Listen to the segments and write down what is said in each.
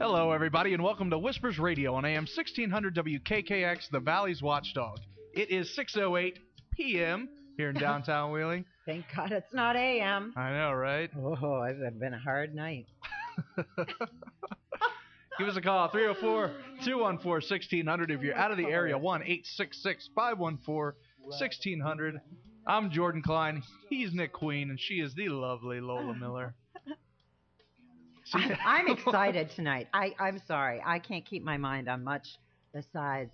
Hello, everybody, and welcome to Whispers Radio on AM 1600 WKKX, the Valley's Watchdog. It is 6:08 p.m. here in downtown Wheeling. Thank God it's not AM. I know, right? Oh, it's been a hard night. Give us a call, 304-214-1600. If you're out of the area, 1-866-514-1600. I'm Jordan Klein. He's Nick Queen, and she is the lovely Lola Miller. I'm excited tonight. I'm sorry. I can't keep my mind on much besides.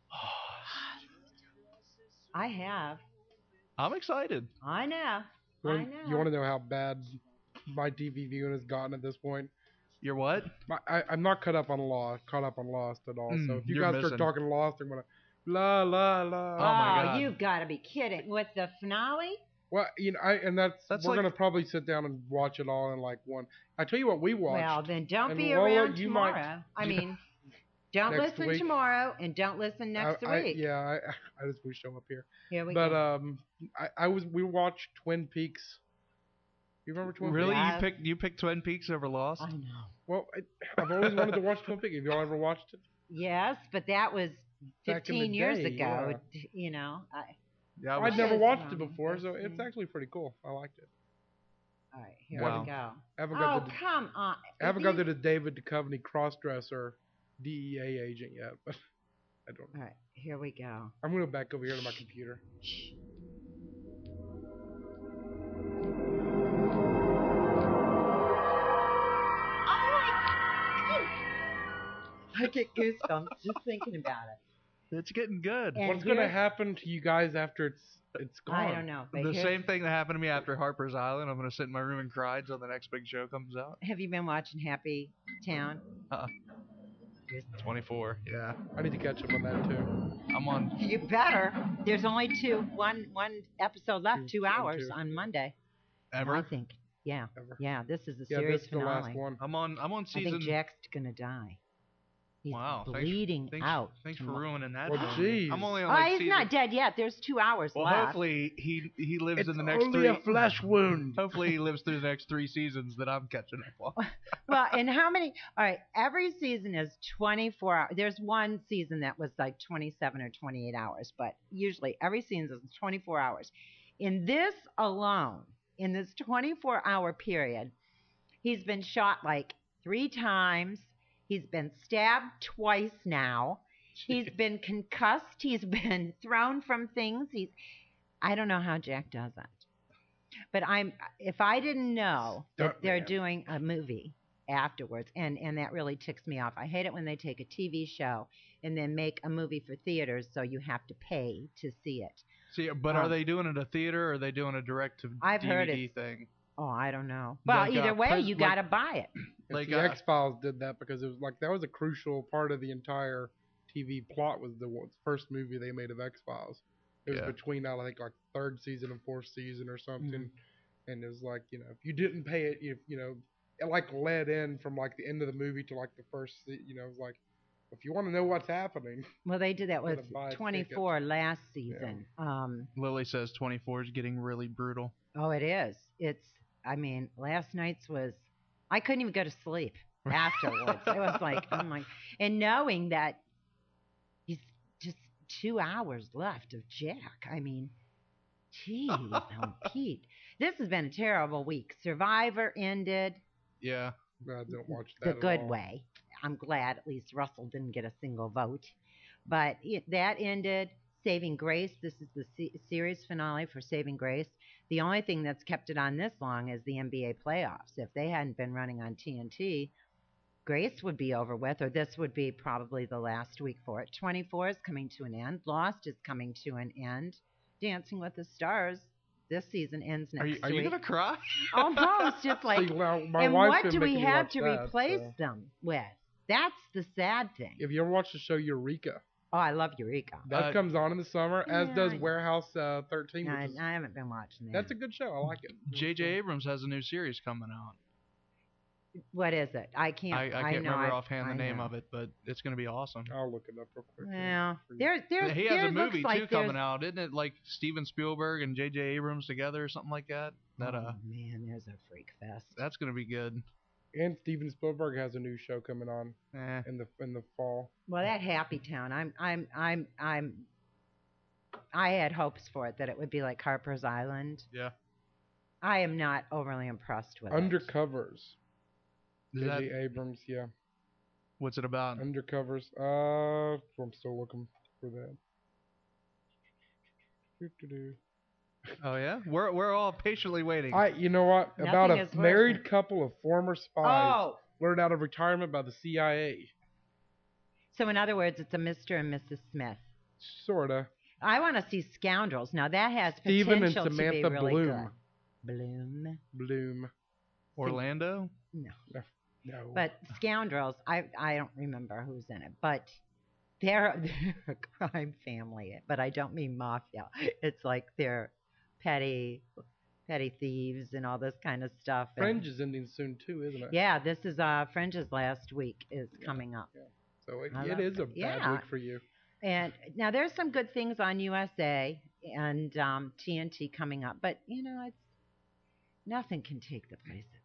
I have. I'm excited. I know. You want to know how bad my TV viewing has gotten at this point? You're what? I'm not caught up on Lost at all. So if you guys missing. start talking Lost, I'm gonna la la la. Oh my God. You've got to be kidding! With the finale? Well, we're like, gonna probably sit down and watch it all in like one. I tell you what, we watched. Well, then don't and be Lola, around you tomorrow. Don't Next listen week. tomorrow and don't listen next week. I just would show up here. Here we But go. we watched Twin Peaks. You remember Twin Really? Peaks? You picked Twin Peaks over Lost? I know. Well, I've always wanted to watch Twin Peaks. Have y'all ever watched it? Yes, but that was Back in the 15 years day, ago. yeah. You know. Yeah, I'd never Yes, watched it Mom. before, so Yes, it's actually pretty cool. I liked it. All right, here Wow. we go. I haven't Oh, got the come on. I haven't got to the David Duchovny crossdresser DEA agent yet, but I don't know. All right, here we go. I'm gonna go back over here to my computer. I get goosebumps just thinking about it. It's getting good. And What's gonna here- happen to you guys after it's gone? I don't know. But The here's- same thing that happened to me after Harper's Island. I'm going to sit in my room and cry until the next big show comes out. Have you been watching Happy Town? 24, yeah. I need to catch up on that too. I'm on. You better. There's only one episode left. 2 hours Two. on Monday. Ever? I think. Yeah. Ever. Yeah. This is the Yeah, series this is the finale. last one. I'm on I season. think Jack's gonna die. He's Wow. bleeding out. Thanks for tomorrow. ruining that. Well, for me. geez. I'm only on Oh, like he's season. not dead yet. There's 2 hours Well, left. hopefully he lives It's in the next only three. a flesh wound. Hopefully he lives through the next 3 seasons that I'm catching up on. Well, and how many? All right, every season is 24 hours. There's one season that was like 27 or 28 hours, but usually every season is 24 hours. In this alone, in this 24-hour period, he's been shot like 3 times. He's been stabbed twice now. He's been concussed. He's been thrown from things. I don't know how Jack does it. But if I didn't know that they're doing a movie afterwards, and that really ticks me off. I hate it when they take a TV show and then make a movie for theaters so you have to pay to see it. See, but are they doing it at a theater or are they doing a direct to I've heard DVD it. thing? Oh, I don't know. Well, Like, either way, you like- got to buy it. Like the X-Files did that because it was like that was a crucial part of the entire TV plot. Was the first movie they made of X-Files. It was between I think like 3rd season and 4th season or something, and it was like if you didn't pay it, it like led in from like the end of the movie to like the first. It was like if you want to know what's happening. Well, they did that with Gotta buy a 24 last season. Lily says 24 is getting really brutal. Oh, it is. Last night's was. I couldn't even go to sleep afterwards. It was like, oh my. And knowing that he's just 2 hours left of Jack. Geez, Pete. This has been a terrible week. Survivor ended Yeah. I don't watch that. the at good all. way. I'm glad at least Russell didn't get a single vote. But that ended. Saving Grace. This is the series finale for Saving Grace. The only thing that's kept it on this long is the NBA playoffs. If they hadn't been running on TNT, Grace would be over with, or this would be probably the last week for it. 24 is coming to an end. Lost is coming to an end. Dancing with the Stars this season ends next week. Are you gonna cry? Almost, just like. See, well, my And wife's what been do we making me have watch to that, replace so. them with? That's the sad thing. Have you ever watched the show Eureka? Oh, I love Eureka. That comes on in the summer, as yeah, does I know. Warehouse 13. I, Which is, I haven't been watching that. that's a good show. I like it. J.J. Abrams has a new series coming out. What is it? I can't. I can't know, remember offhand the I name know. of it, but it's going to be awesome. I'll look it up real quick. Well, For you. there's He has a there movie looks like too coming there's- out, isn't it? Like Steven Spielberg and J.J. Abrams together or something like that. Oh man, there's a freak fest. That's going to be good. And Steven Spielberg has a new show coming on in the fall. Well, that Happy Town, I had hopes for it that it would be like Harper's Island. Yeah. I am not overly impressed with it. Undercovers. Is J.J. Abrams, yeah. What's it about? Undercovers. I'm still looking for that. Oh yeah, we're all patiently waiting. You know what? Nothing About is a worse married than- couple of former spies Oh, lured out of retirement by the CIA. so in other words, it's a Mr. and Mrs. Smith. Sorta. I want to see Scoundrels. Now that has Stephen and potential to be Samantha really Bloom. good. Bloom. Orlando? No. No. But Scoundrels, I don't remember who's in it, but they're a crime family. But I don't mean mafia. It's like they're petty thieves and all this kind of stuff. Fringe is ending soon too, isn't it? Yeah, this is Fringe's last week is coming up. Yeah. So I it love is a it. bad Yeah. week for you. And now there's some good things on USA and TNT coming up, but it's nothing can take the place of.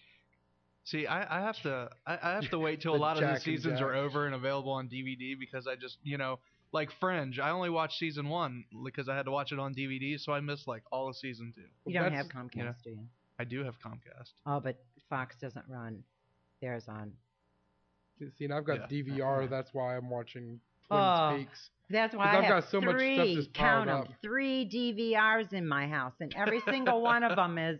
See, I have to wait till a The lot of Jack the and seasons Jack. are over and available on DVD because I just like Fringe. I only watched season 1 because I had to watch it on DVD, so I missed like all of season 2. You don't That's- have Comcast, do you? I do have Comcast. Oh, but Fox doesn't run theirs on. See, and I've got Yeah. DVR. That's why I'm watching Twin Oh. Peaks. That's why 'Cause I I've have got so much stuff just piled count 'em, up. 3 DVRs in my house, and every single one of them is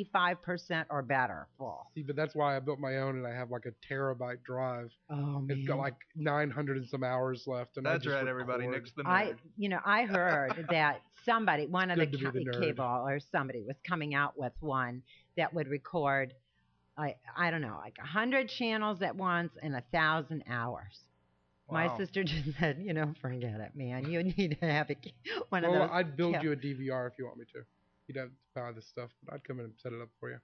85% or better full. See, but that's why I built my own, and I have like a terabyte drive. Oh man! It's got like 900 and some hours left. And I That's just right, everybody. record. Nick's the nerd. I heard that somebody, one of the good to be the nerd. cable or somebody was coming out with one that would record, I don't know, like 100 channels at once and 1,000 hours. My Wow. sister just said, forget it, man. You need to have one of Well, those. I'd build yeah. you a DVR if you want me to. You'd have to buy this stuff, but I'd come in and set it up for you.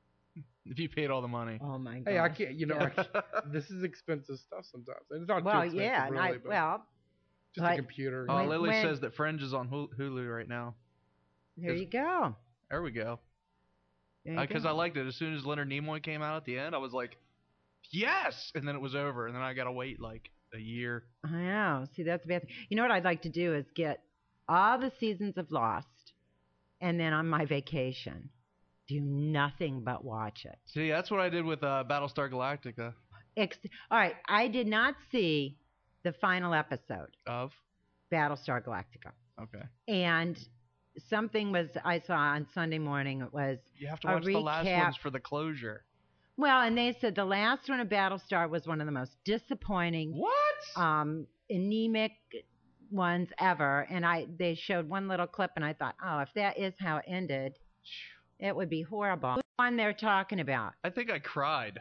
If you paid all the money. Oh my god. Hey, I can't. This is expensive stuff sometimes. And it's not too Well, expensive, yeah, really, and but just but- a computer. Oh, When- Lily when- says that Fringe is on Hulu right now. there you go. There we go. There you Because go. I liked it. As soon as Leonard Nimoy came out at the end, I was like, yes! And then it was over. And then I got to wait like a year. I know. See, that's a bad thing. You know what I'd like to do is get all the seasons of Lost, and then on my vacation, do nothing but watch it. See, that's what I did with Battlestar Galactica. All right, I did not see the final episode, Of? Battlestar Galactica, Okay. and something I saw on Sunday morning. It was You have to A watch the last recap. ones for the closure. well, and they said the last one of Battlestar was one of the most disappointing, What? anemic ones ever. And they showed one little clip, and I thought, oh, if that is how it ended, it would be horrible. The one they're talking about. I think I cried.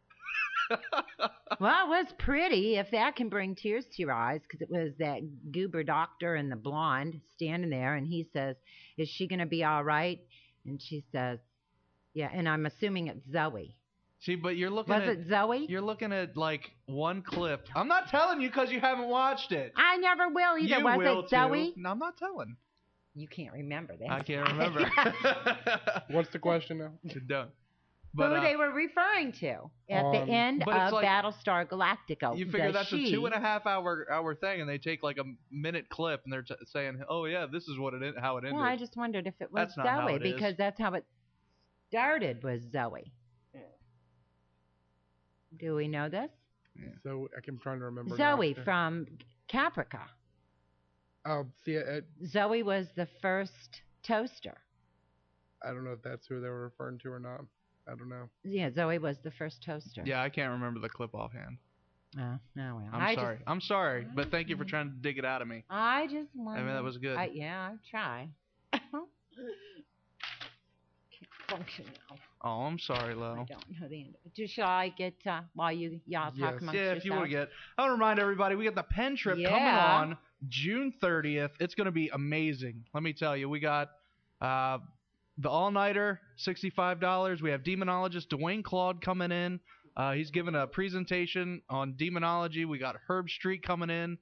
Well, it was pretty, if that can bring tears to your eyes, because it was that goober doctor and the blonde standing there, and he says, is she going to be all right? And she says, yeah, and I'm assuming it's Zoe. See, but you're looking Was at it Zoe? you're looking at like one clip. I'm not telling you because you haven't watched it. I never will either. You Was will it Zoe? too. No, I'm not telling. You can't remember that. I can't remember. What's the question now? Don't. But Who they were referring to at the end but it's of like- Battlestar Galactica. you figure that's a she, 2.5 hour thing, and they take like a minute clip, and they're saying, "Oh yeah, this is how it ended." Well, I just wondered if it was That's not how Zoe it is. because that's how it started. Was Zoe? Do we know this? So I'm trying to remember. Zoe now. from Caprica. Oh, see, Zoe was the first toaster. I don't know if that's who they were referring to or not. I don't know. Yeah, Zoe was the first toaster. Yeah, I can't remember the clip offhand. Oh, well. I'm sorry, but thank you for trying to dig it out of me. I just wondered. I mean, that was good. Yeah, I try. Can't function now. Oh, I'm sorry, I Lo. don't know the end. Shall I get while y'all Yes. talk amongst Yeah, if you want to yourselves? get. I want to remind everybody, we got the Penn Trip coming Yeah. on June 30th. It's going to be amazing. Let me tell you, we got the all-nighter, $65. We have demonologist Dwayne Claude coming in. He's giving a presentation on demonology. We got Herb Street coming in.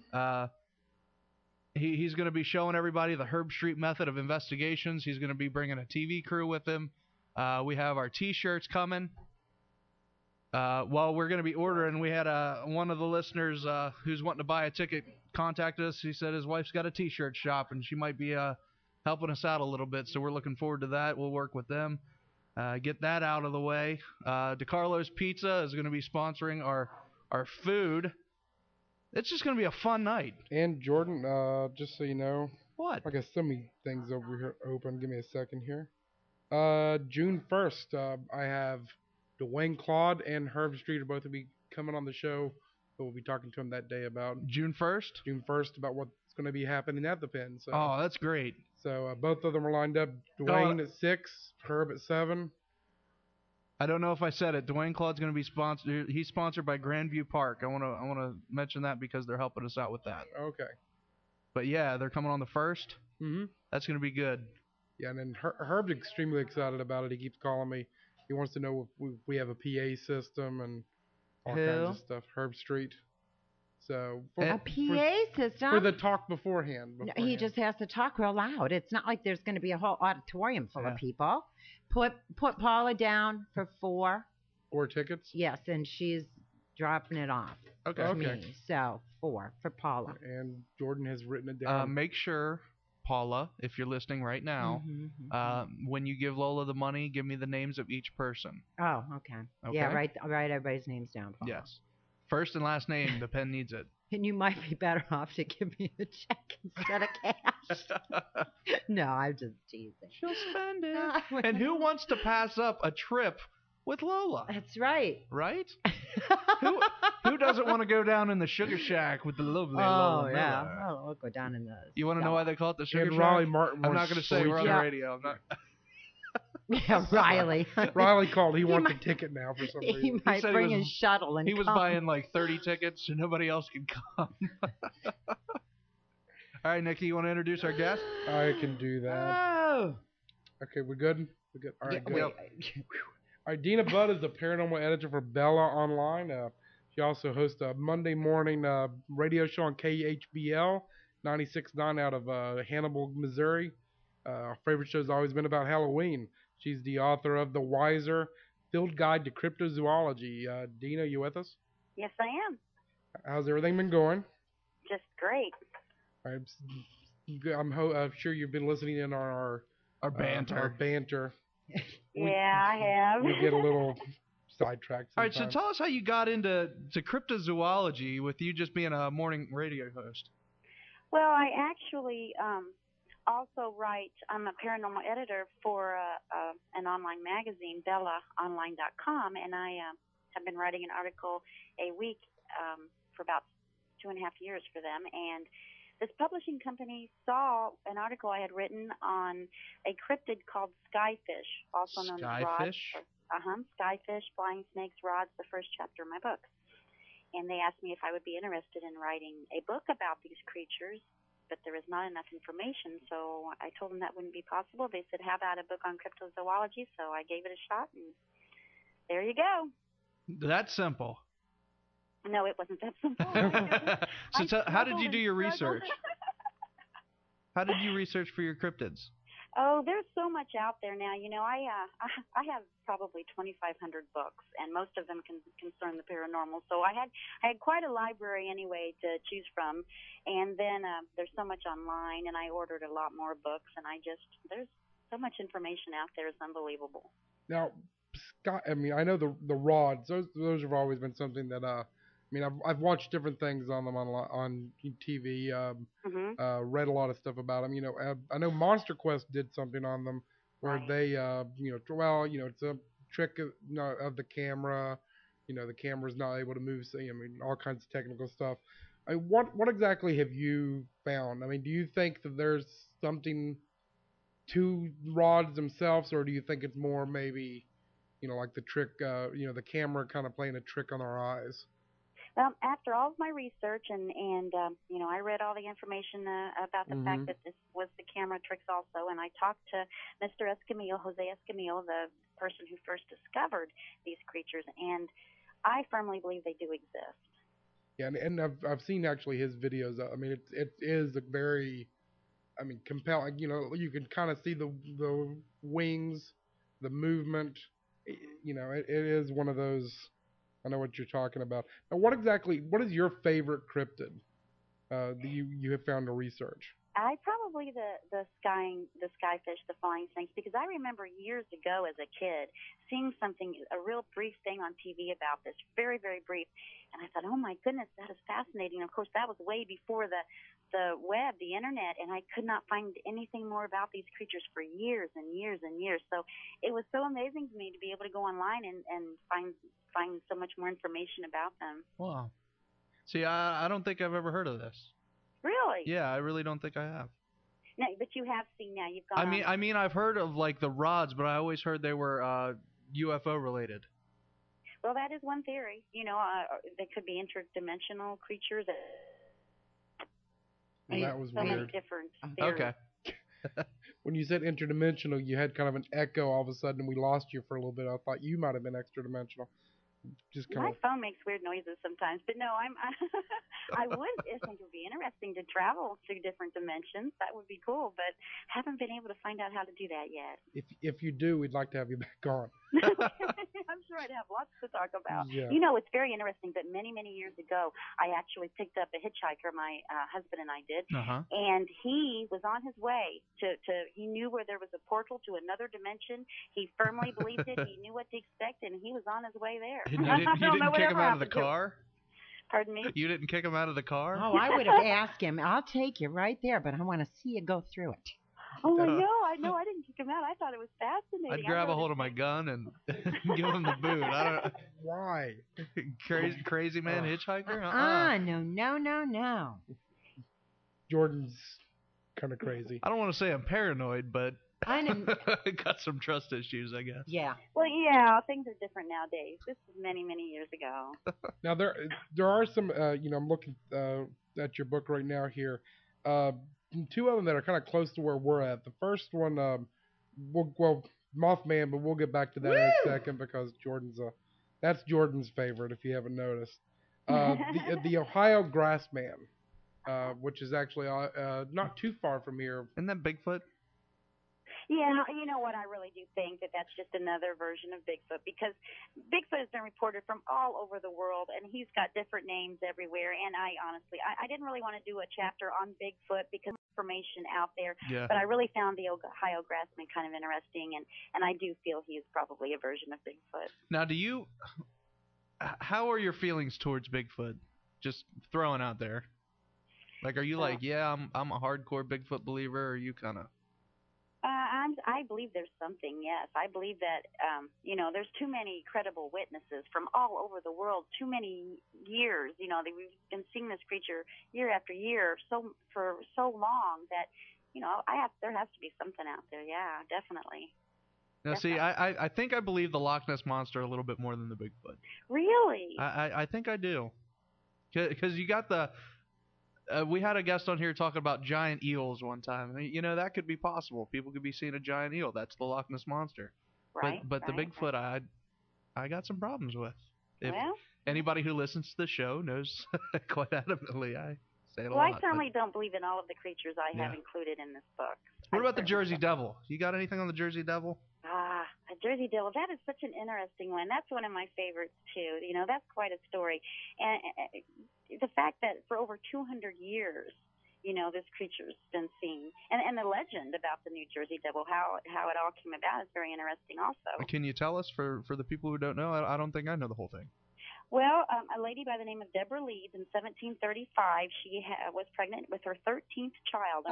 He's going to be showing everybody the Herb Street method of investigations. He's going to be bringing a TV crew with him. We have our T-shirts coming. while we're going to be ordering, we had one of the listeners who's wanting to buy a ticket contact us. He said his wife's got a T-shirt shop, and she might be helping us out a little bit. So we're looking forward to that. We'll work with them. Get that out of the way. DeCarlo's Pizza is going to be sponsoring our food. It's just going to be a fun night. And Jordan, just so you know, what? I got so many things over here open. Give me a second here. June 1st, I have Dwayne Claude and Herb Street are both to be coming on the show. So we'll be talking to them that day about June 1st. June 1st about what's going to be happening at the Pen. So. Oh, that's great. So both of them are lined up. Dwayne at 6, Herb at 7. I don't know if I said it. Dwayne Claude's going to be sponsored. He's sponsored by Grandview Park. I want to mention that because they're helping us out with that. Okay. But yeah, they're coming on the 1st. Mm-hmm. That's going to be good. Yeah, and then Herb's extremely excited about it. He keeps calling me. He wants to know if we have a PA system and all kinds of stuff. Herb Street. So a PA system for the talk beforehand. No, he just has to talk real loud. It's not like there's going to be a whole auditorium full of people. Put Paula down for 4. 4 tickets. Yes, and she's dropping it off. Okay. Me. So 4 for Paula. And Jordan has written it down. Make sure, Paula, if you're listening right now, when you give Lola the money, give me the names of each person. Oh, okay. Yeah, write everybody's names down, Paula. Yes. First and last name, the pen needs it. And you might be better off to give me a check instead of cash. No, I'm just teasing. She'll spend it. And who wants to pass up a trip with Lola? That's right. Right? Who doesn't want to go down in the Sugar Shack with the lovely Lola? Oh, yeah. Oh, we'll go down in the... You want to know why they call it the Sugar Shack? Riley Martin. I'm not going to say. We're on the radio. I'm not... Yeah, Riley. Riley called. He wants a ticket now for some reason. He might bring his shuttle and he was buying like 30 tickets so nobody else could come. All right, Nikki, you want to introduce our guest? I can do that. Oh. Okay, we're good? We're good. All right, Yeah, good. All right, Dina Budd is the paranormal editor for Bella Online. She also hosts a Monday morning radio show on KHBL 96.9 out of Hannibal, Missouri. Our favorite show has always been about Halloween. She's the author of The Wiser, Field Guide to Cryptozoology. Dina, you with us? Yes, I am. How's everything been going? Just great. I'm sure you've been listening in on our banter. Our banter. Yeah, I have. We get a little sidetracked sometimes. All right, so tell us how you got into cryptozoology with you just being a morning radio host. Well, I actually also write. I'm a paranormal editor for an online magazine, BellaOnline.com, and I have been writing an article a week for about 2.5 years for them. And this publishing company saw an article I had written on a cryptid called skyfish, also known as rods. Skyfish, flying snakes, rods, the first chapter of my book. And they asked me if I would be interested in writing a book about these creatures, but there is not enough information, so I told them that wouldn't be possible. They said, how about a book on cryptozoology? So I gave it a shot, and there you go. That's simple. No, it wasn't that simple. So how did you do your research? How did you research for your cryptids? Oh, there's so much out there now. You know, I have probably 2,500 books, and most of them concern the paranormal. So I had quite a library anyway to choose from, and then there's so much online, and I ordered a lot more books, and there's so much information out there. It's unbelievable. Now, Scott, I mean, I know the rods. Those have always been something that I've watched different things on them on TV. Read a lot of stuff about them. You know, I know Monster Quest did something on them where they, it's a trick of the camera. You know, the camera's not able to move. So, all kinds of technical stuff. What exactly have you found? I mean, do you think that there's something to rods themselves, or do you think it's more maybe, like the trick, the camera kind of playing a trick on our eyes? After all of my research and I read all the information about the fact that this was the camera tricks also, and I talked to Mr. Escamillo, Jose Escamillo, the person who first discovered these creatures, and I firmly believe they do exist. Yeah, and I've seen actually his videos. I mean, it is a very, compelling. You can kind of see the wings, the movement. It is one of those I know what you're talking about. Now, what is your favorite cryptid that you have found to research? Probably the skyfish, the flying snakes, because I remember years ago as a kid seeing a real brief thing on TV about this, very, very brief, and I thought, oh my goodness, that is fascinating. Of course, that was way before the web, the internet, and I could not find anything more about these creatures for years and years and years. So it was so amazing to me to be able to go online and find so much more information about them. Wow. See, I don't think I've ever heard of this. Really? Yeah, I really don't think I have. No, but you have seen now. You've gone. I mean, I've heard of like the rods, but I always heard they were UFO related. Well, that is one theory. They could be interdimensional creatures. Well, that was so weird. many different theories. Okay. When you said interdimensional, you had kind of an echo all of a sudden, and we lost you for a little bit. I thought you might have been extra-dimensional. My phone makes weird noises sometimes, but no, I would think it would be interesting to travel through different dimensions. That would be cool, but haven't been able to find out how to do that yet. If you do, we'd like to have you back on. I'm sure I'd have lots to talk about. Yeah. It's very interesting, but many, many years ago, I actually picked up a hitchhiker, my husband and I did, and he was on his way he knew where there was a portal to another dimension. He firmly believed it. He knew what to expect, and he was on his way there. You didn't kick him out of the car? Pardon me? You didn't kick him out of the car? Oh, I would have asked him, I'll take you right there, but I want to see you go through it. Oh, I didn't kick him out. I thought it was fascinating. I'd grab a hold of my gun and give him the boot. I don't. Why? Crazy man hitchhiker? No. Jordan's kind of crazy. I don't want to say I'm paranoid, but I got some trust issues, I guess. Yeah. Well, yeah, things are different nowadays. This was many, many years ago. Now there are some. I'm looking at your book right now here. Two of them that are kind of close to where we're at. The first one, Mothman, but we'll get back to that in a second because that's Jordan's favorite if you haven't noticed. The Ohio Grassman, which is actually not too far from here. Isn't that Bigfoot? Yeah, you know what? I really do think that that's just another version of Bigfoot because Bigfoot has been reported from all over the world, and he's got different names everywhere. And I honestly didn't really want to do a chapter on Bigfoot because information out there. Yeah. But I really found the Ohio Grassman kind of interesting, and I do feel he is probably a version of Bigfoot. Now, how are your feelings towards Bigfoot? Just throwing out there. Like, are you I'm a hardcore Bigfoot believer, or are you kind of? I believe there's something, yes. I believe that, there's too many credible witnesses from all over the world, too many years. We've been seeing this creature year after year for so long that, there has to be something out there. Yeah, definitely. Now, see, I think I believe the Loch Ness Monster a little bit more than the Bigfoot. Really? I think I do. Because you got we had a guest on here talking about giant eels one time. That could be possible. People could be seeing a giant eel. That's the Loch Ness Monster. Right. But the Bigfoot, I got some problems with. If well, anybody who listens to the show knows quite adamantly, I say it a well, lot. I certainly don't believe in all of the creatures I have included in this book. What about the Jersey Devil? You got anything on the Jersey Devil? A Jersey Devil. That is such an interesting one. That's one of my favorites, too. That's quite a story. And the fact that for over 200 years, this creature's been seen. And the legend about the New Jersey Devil, how it all came about is very interesting also. Can you tell us for the people who don't know? I don't think I know the whole thing. Well, a lady by the name of Deborah Leeds in 1735, she was pregnant with her 13th child.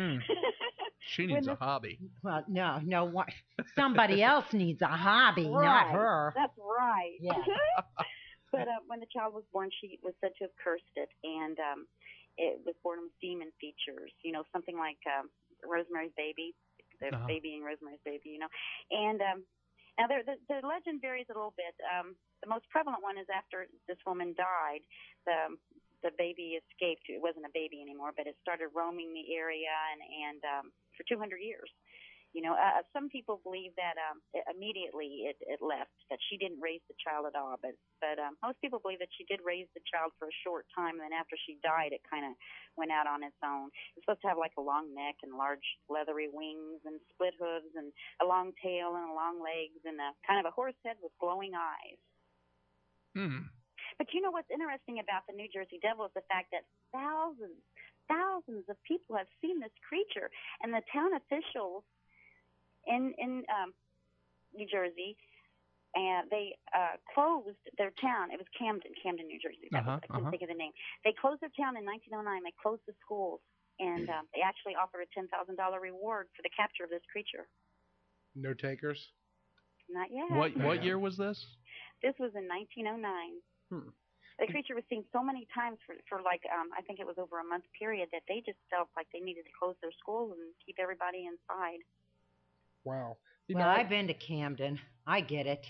She needs a hobby. Well, no, what? Somebody else needs a hobby, not her. That's right. Yeah. But when the child was born, she was said to have cursed it, and it was born with demon features, something like Rosemary's Baby, the baby in Rosemary's Baby, And now the legend varies a little bit. The most prevalent one is after this woman died, the baby escaped. It wasn't a baby anymore, but it started roaming the area and for 200 years. Some people believe that immediately it left, that she didn't raise the child at all. But most people believe that she did raise the child for a short time, and then after she died, it kind of went out on its own. It's supposed to have like a long neck and large leathery wings and split hooves and a long tail and long legs and kind of a horse head with glowing eyes. Hmm. But you know what's interesting about the New Jersey Devil is the fact that thousands of people have seen this creature, and the town officials in New Jersey, and they closed their town. It was Camden, New Jersey. I couldn't think of the name. They closed their town in 1909. They closed the schools, and they actually offered a $10,000 reward for the capture of this creature. No takers? Not yet. What year was this? This was in 1909. The creature was seen so many times for like I think it was over a month period that they just felt like they needed to close their schools and keep everybody inside. Wow. Well, I've been to Camden. I get it.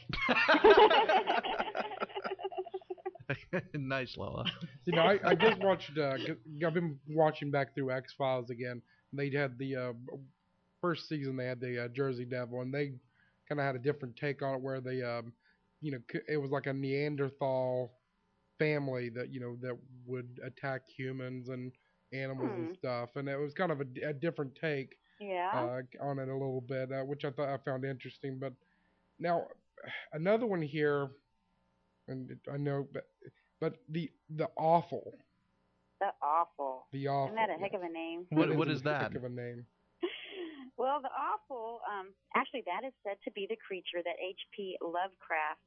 Nice, Lola. I just watched. I've been watching back through X-Files again. They had the first season. They had the Jersey Devil, and they kind of had a different take on it, where they, it was like a Neanderthal family that that would attack humans and animals and stuff, and it was kind of a different take. Yeah. On it a little bit, which I found interesting. But now another one here, and I know, but the awful. The awful. The awful. Isn't that a heck of a name? What is that? Heck of a name. Well, the awful. Actually, that is said to be the creature that H.P. Lovecraft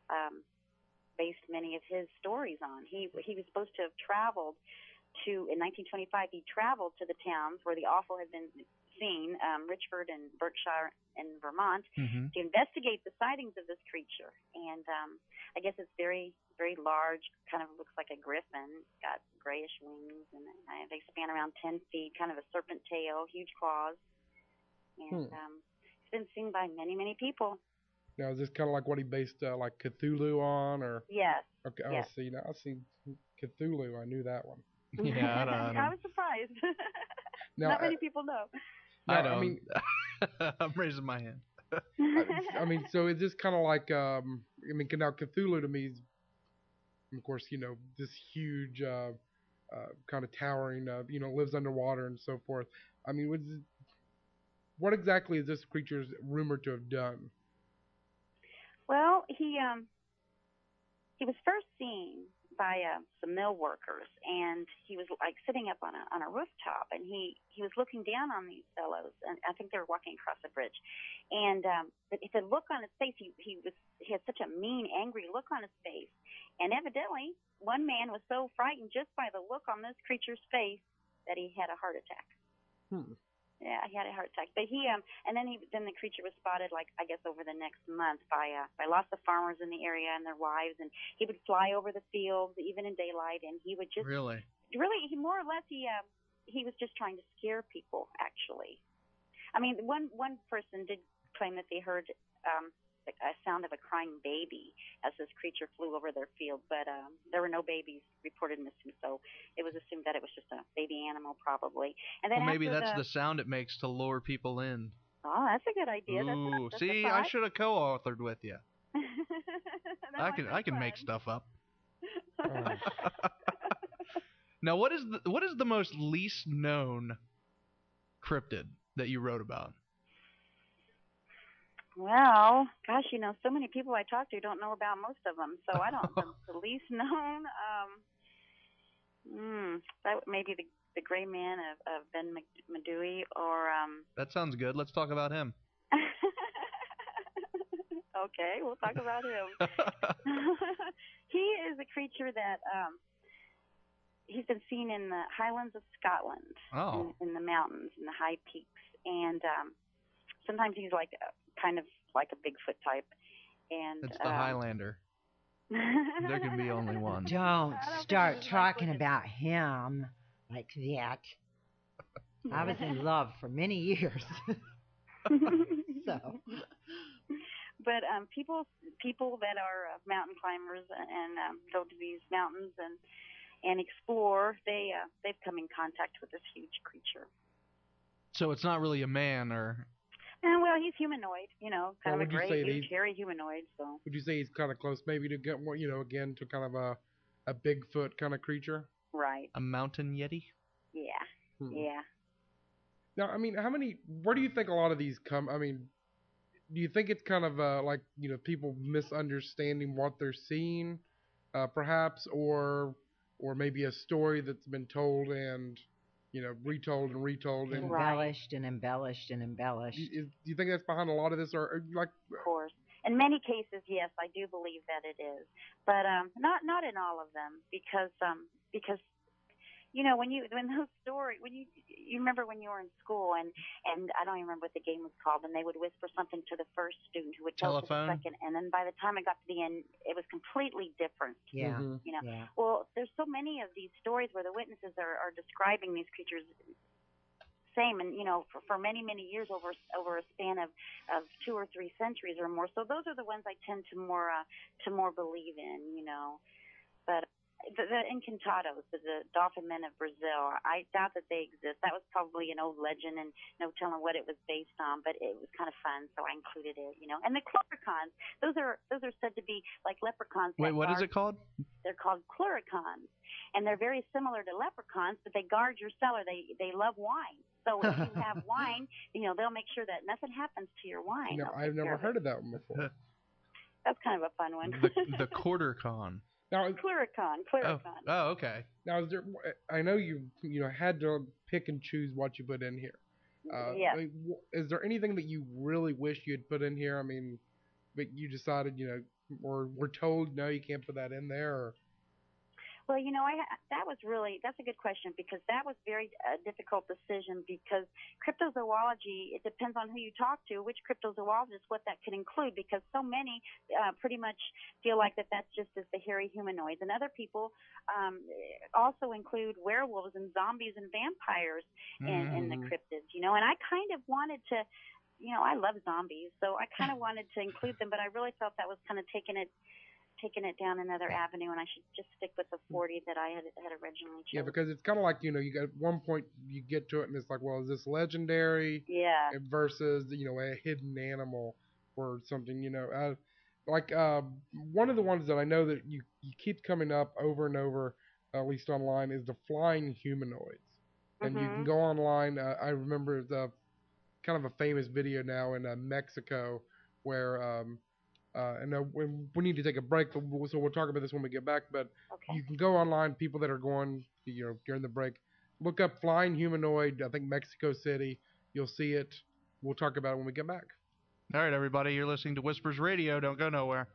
based many of his stories on. He was supposed to have traveled to, in 1925. He traveled to the towns where the awful had been seen, Richford and Berkshire and Vermont, to investigate the sightings of this creature. And I guess it's very, very large, kind of looks like a griffin. It's got grayish wings, and they span around 10 feet, kind of a serpent tail, huge claws. And it's been seen by many, many people. Now, is this kind of like what he based like Cthulhu on, or? Yes. Okay, yes. I've seen Cthulhu. I knew that one. Yeah, I don't. I was surprised. Now, not many people know. I don't. I mean, I'm raising my hand. I mean, so is this kind of like, now Cthulhu to me is, of course, this huge, kind of towering, lives underwater and so forth. I mean, what exactly is this creature rumored to have done? Well, he was first seen by some mill workers, and he was like sitting up on a rooftop, and he was looking down on these fellows, and I think they were walking across a bridge, and but the look on his face, he had such a mean, angry look on his face, and evidently one man was so frightened just by the look on this creature's face that he had a heart attack. Yeah, he had a heart attack. But and then the creature was spotted, like, I guess over the next month by lots of farmers in the area and their wives, and he would fly over the fields even in daylight, and he would just really, he more or less he was just trying to scare people. Actually, I mean, one person did claim that they heard a sound of a crying baby as this creature flew over their field, but there were no babies reported missing, so it was assumed that it was just a baby animal, probably. And then maybe that's the sound it makes to lure people in. Oh, that's a good idea. Ooh, that's see, I should have co-authored with you. I can make stuff up. Now, what is the most least known cryptid that you wrote about? Well, gosh, so many people I talk to don't know about most of them, so I don't. The least known, that maybe the Gray Man of Ben Medui, or That sounds good. Let's talk about him. Okay, we'll talk about him. He is a creature that he's been seen in the Highlands of Scotland, in the mountains, in the high peaks, and sometimes he's like kind of like a Bigfoot type. And it's the Highlander. There can be only one. Don't start talking about him like that. I was in love for many years. So. But people that are mountain climbers and go to these mountains and explore, they've come in contact with this huge creature. So it's not really a man, or? Well, he's humanoid, kind of a great, huge, hairy humanoid. So. Would you say he's kind of close, maybe to get more, again, to kind of a Bigfoot kind of creature? Right. A mountain yeti? Yeah. Yeah. Now, I mean, where do you think a lot of these come? I mean, do you think it's kind of like, people misunderstanding what they're seeing? perhaps, or maybe a story that's been told and retold and retold and embellished and embellished and embellished. Do you think that's behind a lot of this, or like? Of course. In many cases, yes, I do believe that it is, but not in all of them, because when those stories, when you remember when you were in school and I don't even remember what the game was called, and they would whisper something to the first student who would tell to the second, and then by the time I got to the end, it was completely different. Yeah. Yeah. Well, there's so many of these stories where the witnesses are describing these creatures same, and for many years, over a span of 2 or 3 centuries or more. So those are the ones I tend to more believe in, but the Encantados, the Dolphin Men of Brazil, I doubt that they exist. That was probably an old legend and no telling what it was based on, but it was kind of fun, so I included it. And the Cluricons, those are said to be like leprechauns. Wait, what is it called? They're called Cluricons, and they're very similar to leprechauns, but they guard your cellar. They love wine. So if you have wine, they'll make sure that nothing happens to your wine. I've never heard of that one before. That's kind of a fun one. The Quartercon. Now, Cluricon. Oh, okay. Now, I know you had to pick and choose what you put in here. Yeah. I mean, is there anything that you really wish you had put in here? I mean, but you decided, or were told, no, you can't put that in there, or? Well, that's a good question, because that was very difficult decision, because cryptozoology, it depends on who you talk to, which cryptozoologist, what that could include, because so many pretty much feel like that's just as the hairy humanoids, and other people also include werewolves and zombies and vampires in the cryptids, and I kind of wanted to, I love zombies, so I kind of wanted to include them, but I really felt that was kind of taking it down another avenue, and I should just stick with the 40 that I had originally chosen. Yeah, because it's kind of like, you got at one point you get to it and it's like, well, is this legendary? Yeah. Versus, a hidden animal or something, one of the ones that I know that you keep coming up over and over, at least online, is the flying humanoids. And you can go online. I remember the kind of a famous video now in Mexico where and we need to take a break, so we'll talk about this when we get back. But You can go online, people that are going, during the break, look up flying humanoid, I think Mexico City. You'll see it. We'll talk about it when we get back. All right, everybody, you're listening to Whispers Radio. Don't go nowhere.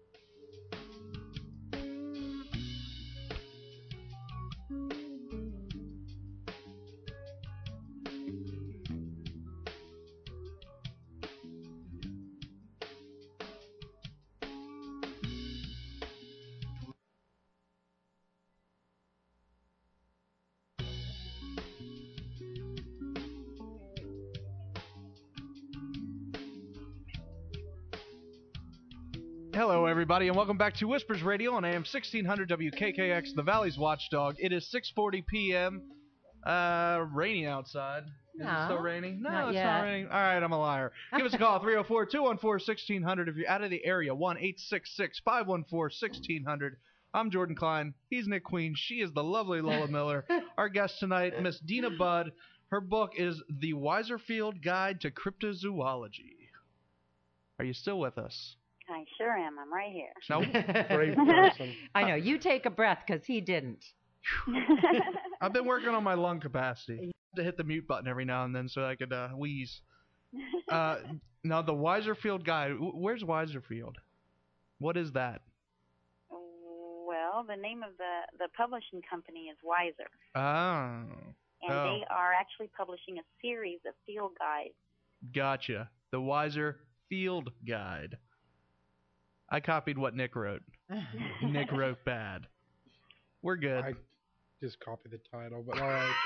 Hello, everybody, and welcome back to Whispers Radio on AM 1600 WKKX, the Valley's Watchdog. It is 6:40 p.m. Raining outside. Is it still raining? No, it's not raining. All right, I'm a liar. Give us a call, 304-214-1600. If you're out of the area, 1-866-514-1600. I'm Jordan Klein. He's Nick Queen. She is the lovely Lola Miller. Our guest tonight, Miss Dina Budd. Her book is The Weiserfield Guide to Cryptozoology. Are you still with us? I sure am. I'm right here. No. Brave person. I know. You take a breath, because he didn't. I've been working on my lung capacity. I have to hit the mute button every now and then so I could wheeze. Now, the Weiserfield Guide. Where's Weiserfield? What is that? Well, the name of the publishing company is Weiser. Oh. And they are actually publishing a series of field guides. Gotcha. The Weiser Field Guide. I copied what Nick wrote. Nick wrote bad. We're good. I just copied the title, but all right.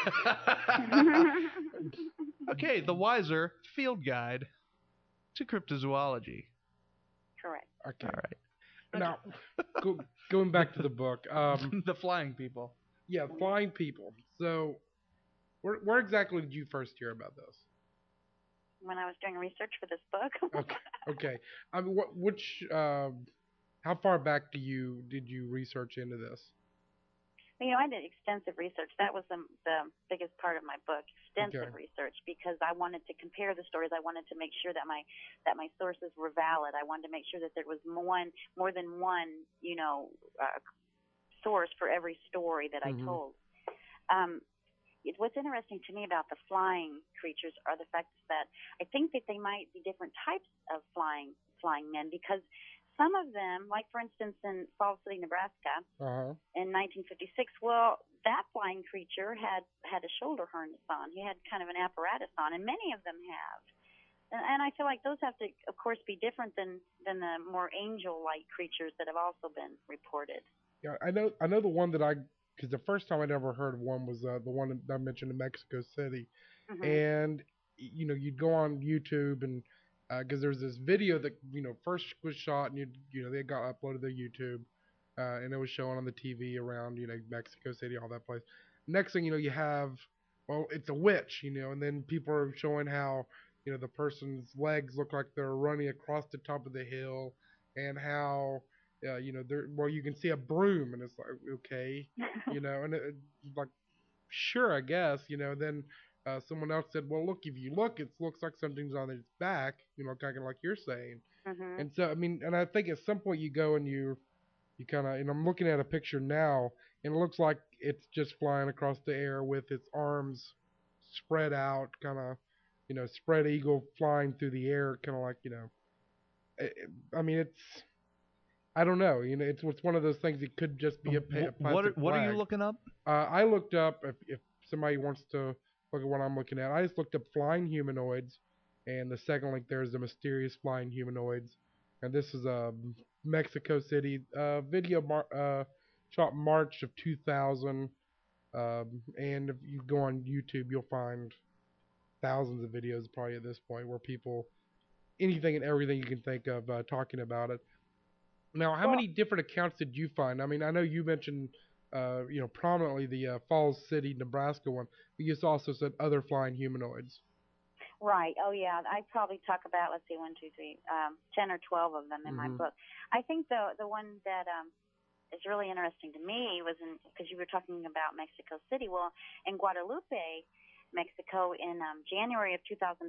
Okay, the Weiser Field Guide to Cryptozoology. Correct. Okay. All right. Now, going back to the book. The flying people. Yeah, flying people. So, where exactly did you first hear about this? When I was doing research for this book. Okay. I mean, how far back did you research into this? I did extensive research. That was the biggest part of my book, extensive research, because I wanted to compare the stories. I wanted to make sure that my sources were valid. I wanted to make sure that there was more than one, source for every story that I told. What's interesting to me about the flying creatures are the fact that I think that they might be different types of flying men, because some of them, like for instance in Falls City, Nebraska, in 1956, well, that flying creature had a shoulder harness on. He had kind of an apparatus on, and many of them have. And I feel like those have to, of course, be different than the more angel-like creatures that have also been reported. Yeah, I know the one that because the first time I'd ever heard of one was the one that I mentioned in Mexico City. And, you'd go on YouTube and, because there's this video that, first was shot and, they got uploaded to YouTube, and it was showing on the TV around, Mexico City, all that place. Next thing you have, well, it's a witch, and then people are showing how, the person's legs look like they're running across the top of the hill, and how, you can see a broom, and it's like, okay, and it's like, sure, I guess, then someone else said, well, look, if you look, it looks like something's on its back, kind of like you're saying. And so, I mean, and I think at some point you go and you kind of, and I'm looking at a picture now, and it looks like it's just flying across the air with its arms spread out, kind of, spread eagle flying through the air, kind of like, I mean, it's, I don't know. It's one of those things. It could just be a plastic What are you flag. looking up? I looked up, if somebody wants to look at what I'm looking at, I just looked up flying humanoids, and the second link there is the mysterious flying humanoids. And this is a Mexico City video shot March of 2000. And if you go on YouTube, you'll find thousands of videos probably at this point where people, anything and everything you can think of, talking about it. Now, how many different accounts did you find? I mean, I know you mentioned, prominently the Falls City, Nebraska one, but you also said other flying humanoids. Right. Oh, yeah. I probably talk about, 10 or 12 of them in my book. I think the one that is really interesting to me was because you were talking about Mexico City. Well, in Guadalupe, Mexico, in January of 2004,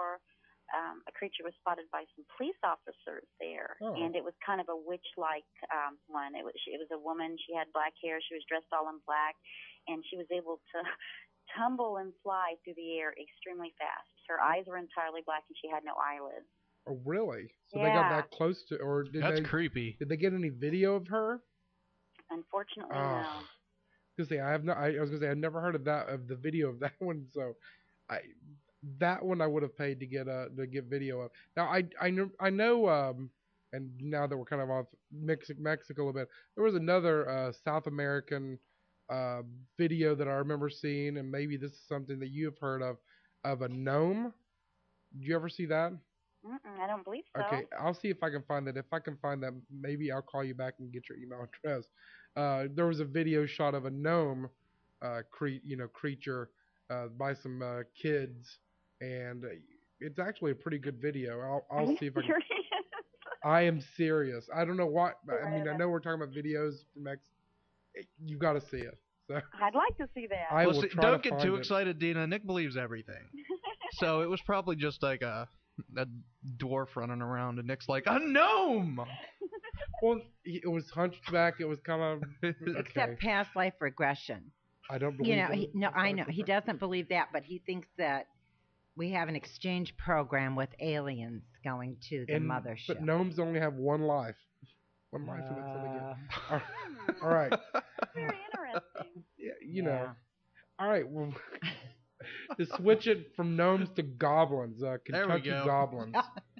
a creature was spotted by some police officers there, and it was kind of a witch-like one. It was a woman. She had black hair. She was dressed all in black, and she was able to tumble and fly through the air extremely fast. Her eyes were entirely black, and she had no eyelids. Oh, really? So yeah. They got that close to, or That's creepy. Did they get any video of her? Unfortunately, no. I was gonna say I've never heard of the video of that one. So, that one I would have paid to get video of. Now I know and now that we're kind of off Mexico a little bit, there was another South American video that I remember seeing, and maybe this is something that you've heard of a gnome. Did you ever see that? I don't believe so. Okay, I'll see if I can find that. If I can find that, maybe I'll call you back and get your email address. There was a video shot of a gnome creature by some kids, and it's actually a pretty good video. I'll see if I can. I am serious. I don't know what. I mean, I know we're talking about videos from You've got to see it. So I'd like to see that. Don't get too excited, Dina. Nick believes everything. So it was probably just like a dwarf running around, and Nick's like, a gnome! Well, it was hunchback. It was kind of... Okay. Except past life regression. I don't believe I know. He doesn't believe that, but he thinks that we have an exchange program with aliens going to the mothership. But gnomes only have one life. One life until they get... All right. Very interesting. Yeah, you know. All right, well... To switch it from gnomes to goblins, Kentucky goblins.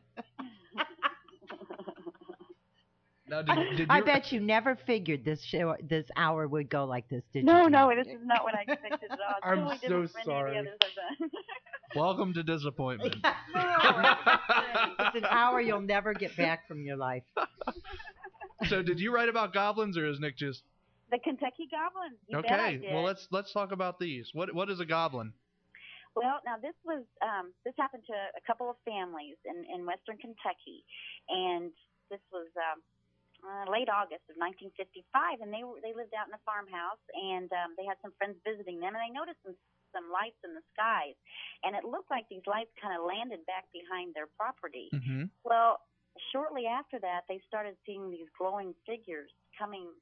Now, did you... I bet you never figured this hour would go like this, did you? No, this is not what I expected at all. I'm totally so different from sorry. any of the others I've done. Welcome to disappointment. It's an hour you'll never get back from your life. So, did you write about goblins, or is Nick just... The Kentucky goblins. You bet I did. Well, let's talk about these. What is a goblin? Well, now this happened to a couple of families in western Kentucky, and this was late August of 1955, and they lived out in a farmhouse, and they had some friends visiting them, and they noticed some lights in the skies, and it looked like these lights kind of landed back behind their property. Well, shortly after that, they started seeing these glowing figures coming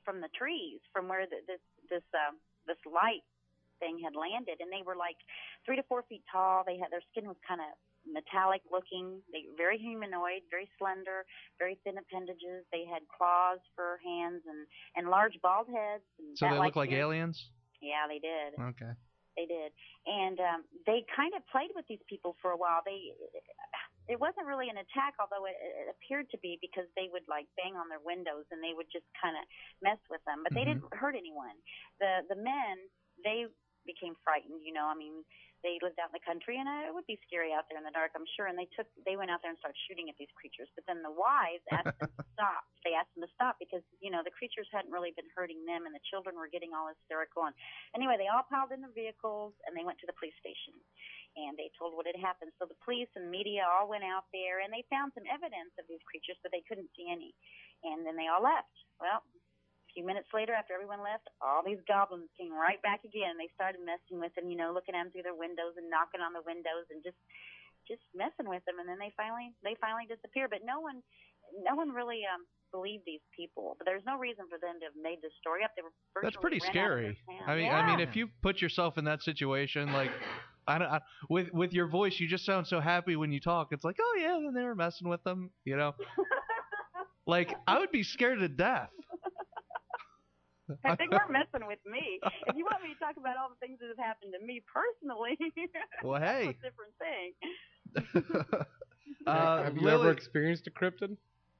from the trees, from where this light thing had landed, and they were like 3 to 4 feet tall. Their skin was kind of metallic looking. They were very humanoid, very slender, very thin appendages. They had claws for hands and large bald heads. And so they look like aliens? Yeah, they did. Okay. They did. And they kind of played with these people for a while. It wasn't really an attack, although it appeared to be, because they would like bang on their windows and they would just kind of mess with them. But they didn't hurt anyone. The men, they became frightened, you know. I mean, they lived out in the country, and it would be scary out there in the dark, I'm sure. And they went out there and started shooting at these creatures. But then the wives asked them to stop. They asked them to stop because, you know, the creatures hadn't really been hurting them, and the children were getting all hysterical. And anyway, they all piled in their vehicles, and they went to the police station. And they told what had happened. So the police and media all went out there, and they found some evidence of these creatures, but they couldn't see any. And then they all left. Well, a few minutes later, after everyone left, all these goblins came right back again. They started messing with them, you know, looking at them through their windows and knocking on the windows and just messing with them. And then they finally disappeared. But no one really believed these people. But there's no reason for them to have made this story up. They were virtually That's pretty rent out of scary. their town. I mean, if you put yourself in that situation, like, with your voice, you just sound so happy when you talk. It's like, oh yeah, and they were messing with them, you know. Like, I would be scared to death. They weren't messing with me. If you want me to talk about all the things that have happened to me personally, well, hey, that's a different thing. Have you ever experienced a cryptid?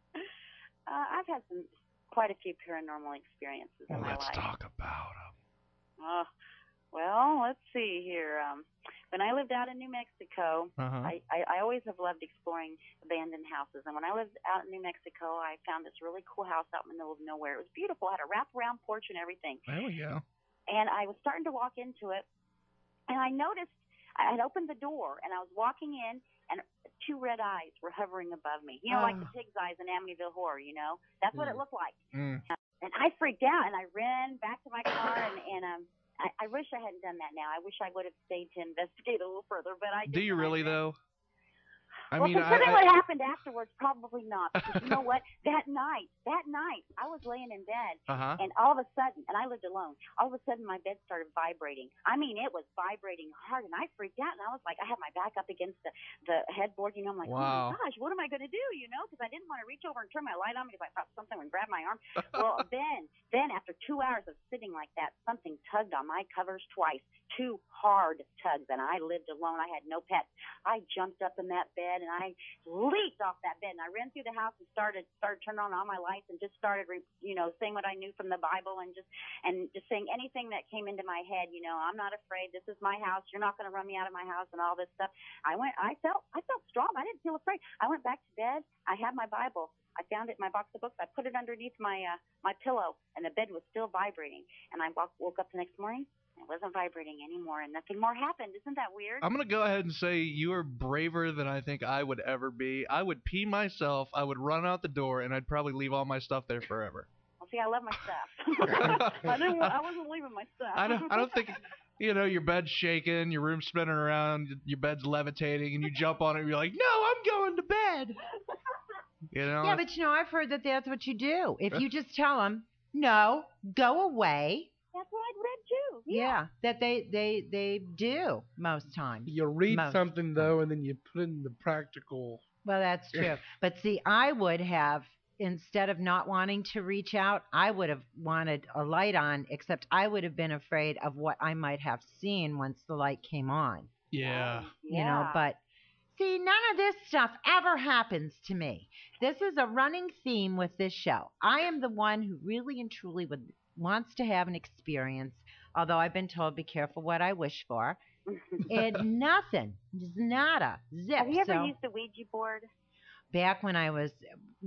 I've had quite a few paranormal experiences in my life. Let's talk about them. Well, let's see here. When I lived out in New Mexico, I always have loved exploring abandoned houses. And when I lived out in New Mexico, I found this really cool house out in the middle of nowhere. It was beautiful. It had a wraparound porch and everything. There we go. And I was starting to walk into it, and I noticed I had opened the door, and I was walking in, and 2 red eyes were hovering above me. You know, like the pig's eyes in Amityville Horror, you know? That's what it looked like. And I freaked out, and I ran back to my car, and I wish I hadn't done that now. I wish I would have stayed to investigate a little further, but I didn't. Do you really, though? Considering what happened afterwards, probably not. Because you know what? That night, I was laying in bed, and all of a sudden, and I lived alone, all of a sudden my bed started vibrating. I mean, it was vibrating hard, and I freaked out, and I was like, I had my back up against the headboard, you know, I'm like, wow. Oh my gosh, what am I going to do, you know, because I didn't want to reach over and turn my light on because I thought something would grab my arm. Well, then after 2 hours of sitting like that, something tugged on my covers twice, 2 hard tugs, and I lived alone. I had no pets. I jumped up in that bed, and I leaped off that bed, and I ran through the house and started turning on all my lights and just started, saying what I knew from the Bible and just saying anything that came into my head. You know, I'm not afraid. This is my house. You're not going to run me out of my house and all this stuff. I felt strong. I didn't feel afraid. I went back to bed. I had my Bible. I found it in my box of books. I put it underneath my pillow, and the bed was still vibrating. And I woke up the next morning. It wasn't vibrating anymore, and nothing more happened. Isn't that weird? I'm going to go ahead and say you are braver than I think I would ever be. I would pee myself, I would run out the door, and I'd probably leave all my stuff there forever. Well, see, I love my stuff. I wasn't leaving my stuff. I don't think, your bed's shaking, your room's spinning around, your bed's levitating, and you jump on it, and you're like, no, I'm going to bed. Yeah, but I've heard that that's what you do. If you just tell them, no, go away. That's what I'd read too. Yeah, that they do most times. You read something though, and then you put in the practical. Well, that's true. But see, I would have, instead of not wanting to reach out, I would have wanted a light on. Except I would have been afraid of what I might have seen once the light came on. Yeah. But see, none of this stuff ever happens to me. This is a running theme with this show. I am the one who really and truly wants to have an experience, although I've been told be careful what I wish for. And nothing. Just nada. Zip. Have you ever used a Ouija board? Back when I was,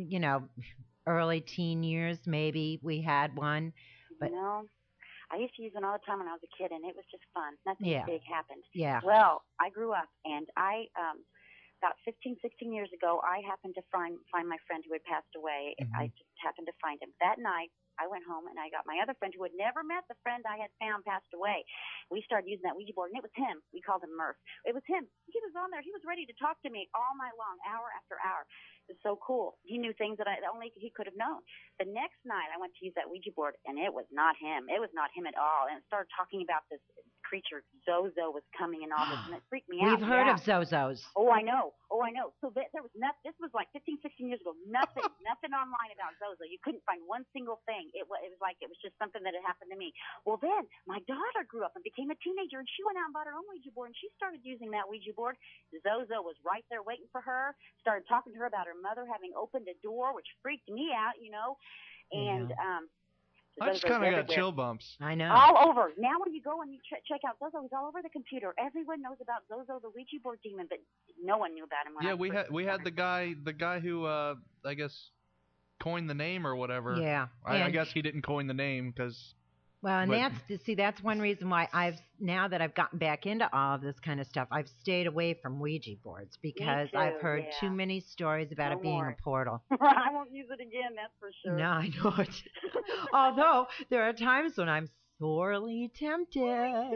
early teen years, maybe we had one. But I used to use one all the time when I was a kid, and it was just fun. Nothing big happened. Yeah. Well, I grew up, and I about 15, 16 years ago, I happened to find my friend who had passed away. I just happened to find him. That night, I went home, and I got my other friend who had never met the friend I had found passed away. We started using that Ouija board, and it was him. We called him Murph. It was him. He was on there. He was ready to talk to me all night long, hour after hour. so cool. He knew things that only he could have known. The next night, I went to use that Ouija board, and it was not him. It was not him at all. And it started talking about this creature, Zozo, was coming and all this, and it freaked me out. We've heard of Zozos. Oh, I know. So there was nothing. This was like 15, 16 years ago. Nothing online about Zozo. You couldn't find one single thing. It was like it was just something that had happened to me. Well, then my daughter grew up and became a teenager, and she went out and bought her own Ouija board, and she started using that Ouija board. Zozo was right there waiting for her. Started talking to her about her mother having opened a door, which freaked me out, And I just kind of got chill bumps. I know. All over. Now when you go and you check out Zozo, he's all over the computer. Everyone knows about Zozo, the Ouija board demon, but no one knew about him. We had the guy who I guess coined the name or whatever. Yeah. I guess he didn't coin the name because. Well, and that's one reason why now that I've gotten back into all of this kind of stuff, I've stayed away from Ouija boards because I've heard too many stories about it being a portal. I won't use it again, that's for sure. No, I know it. Although there are times when I'm sorely tempted. I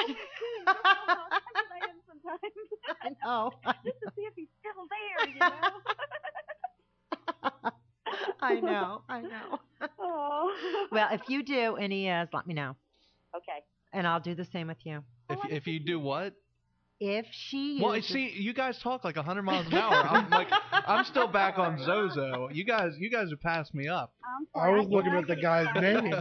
am sometimes. I know. Just to see if he's still there, I know. Oh. Well, if you do and he is, let me know. Okay. And I'll do the same with you. If you do what? If she Well, see, you guys talk like 100 miles an hour. I'm still back on Zozo. You guys have passed me up. I was looking at the guy's name.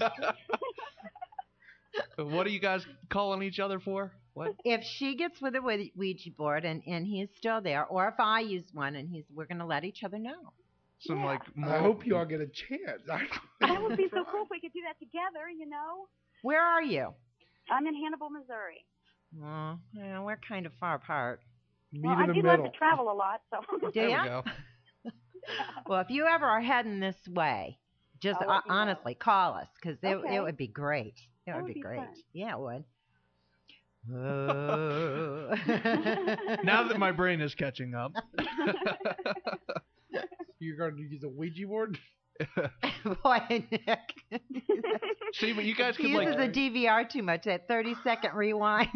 What are you guys calling each other for? What? If she gets with a Ouija board and he's still there, or if I use one and we're going to let each other know. I hope you all get a chance. That would be so cool if we could do that together, Where are you? I'm in Hannibal, Missouri. Well, we're kind of far apart. Meet in the do middle. love to travel a lot, so. Do There ya? we go. Well, if you ever are heading this way, just honestly call us because it would be great. It would be great. Fun. Yeah, it would. Now that my brain is catching up. You're going to use a Ouija board? Boy, Nick. See, but you guys he could uses the DVR too much. That 30-second rewind.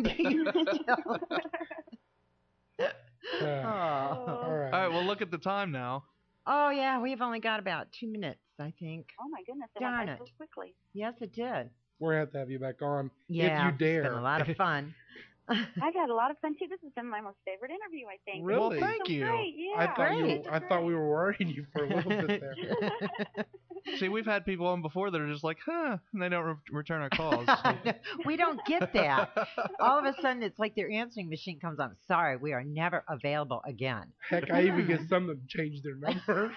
All right. All right, well, look at the time now. Oh, yeah, we've only got about 2 minutes, I think. Oh, my goodness. Darn went by it. so quickly. Yes, it did. We're going to have you back on Yeah, if you dare. It's been a lot of fun. I've had a lot of fun, too. This has been my most favorite interview, I think. Really? Well, thank So you. great, yeah. I thought we were worrying you for a little bit there. See, we've had people on before that are just like, and they don't return our calls. We don't get that. All of a sudden, it's like their answering machine comes on. Sorry, we are never available again. Heck, I even get some that change their number.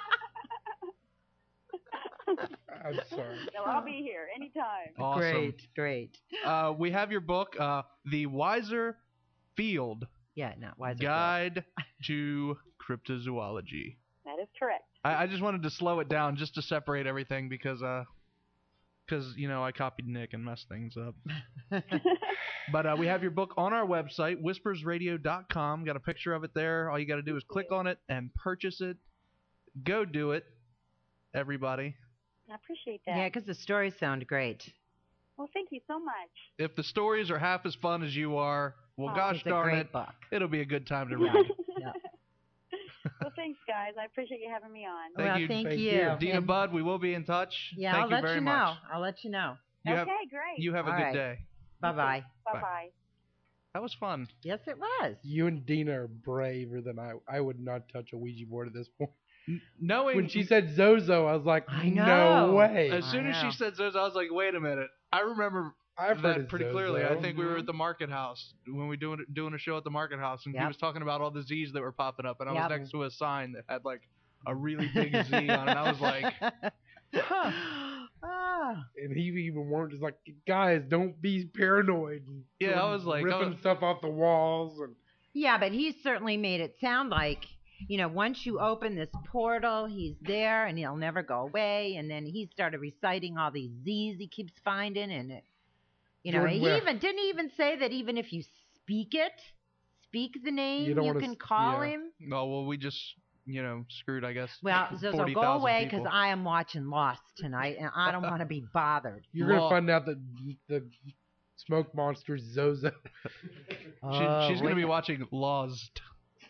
I'm sorry. So I'll be here anytime. Awesome. Great. We have your book, The Wiser Field Yeah, no, Wiser Guide to Cryptozoology. That is correct. I just wanted to slow it down just to separate everything because I copied Nick and messed things up. But we have your book on our website, whispersradio.com. Got a picture of it there. All you got to do is click on it and purchase it. Go do it, everybody. I appreciate that. Yeah, because the stories sound great. Well, thank you so much. If the stories are half as fun as you are, well, gosh It's a darn great it, book. it'll be a good time to read. Yeah. Well, thanks, guys. I appreciate you having me on. Thank you. Thank Thank you. you. Dina And- Bud, we will be in touch. Yeah, Thank I'll you let very you much. know. I'll let you know. You have, Okay, great. you have a All good right. day. Bye-bye. Bye-bye. That was fun. Yes, it was. You and Dina are braver than I would not touch a Ouija board at this point. Knowing When she said Zozo, I was like, I know. no way. as soon as I she know. said Zozo, I was like, wait a minute. I remember I've heard that of pretty Zozo. clearly. I think we were at the Market House when we were doing a show at the Market House, and he Yep. was talking about all the Z's that were popping up, and I was Yep. next to a sign that had like a really big Z on it. And I was like, huh. Ah. And he even warned us, like, guys, don't be paranoid. And Yeah, I was like, ripping stuff off the walls. And Yeah, but he certainly made it sound like, once you open this portal, he's there and he'll never go away. And then he started reciting all these Z's he keeps finding, and Jordan, he didn't even say that even if you speak the name, You don't you wanna can s- call yeah. him. Oh, well, we just, screwed, I guess. Well, Zozo, 40,000 go away people. because I am watching Lost tonight, and I don't want to be bothered. you're going Well- to find out that the smoke monster is Zozo. She's going to be watching Lost.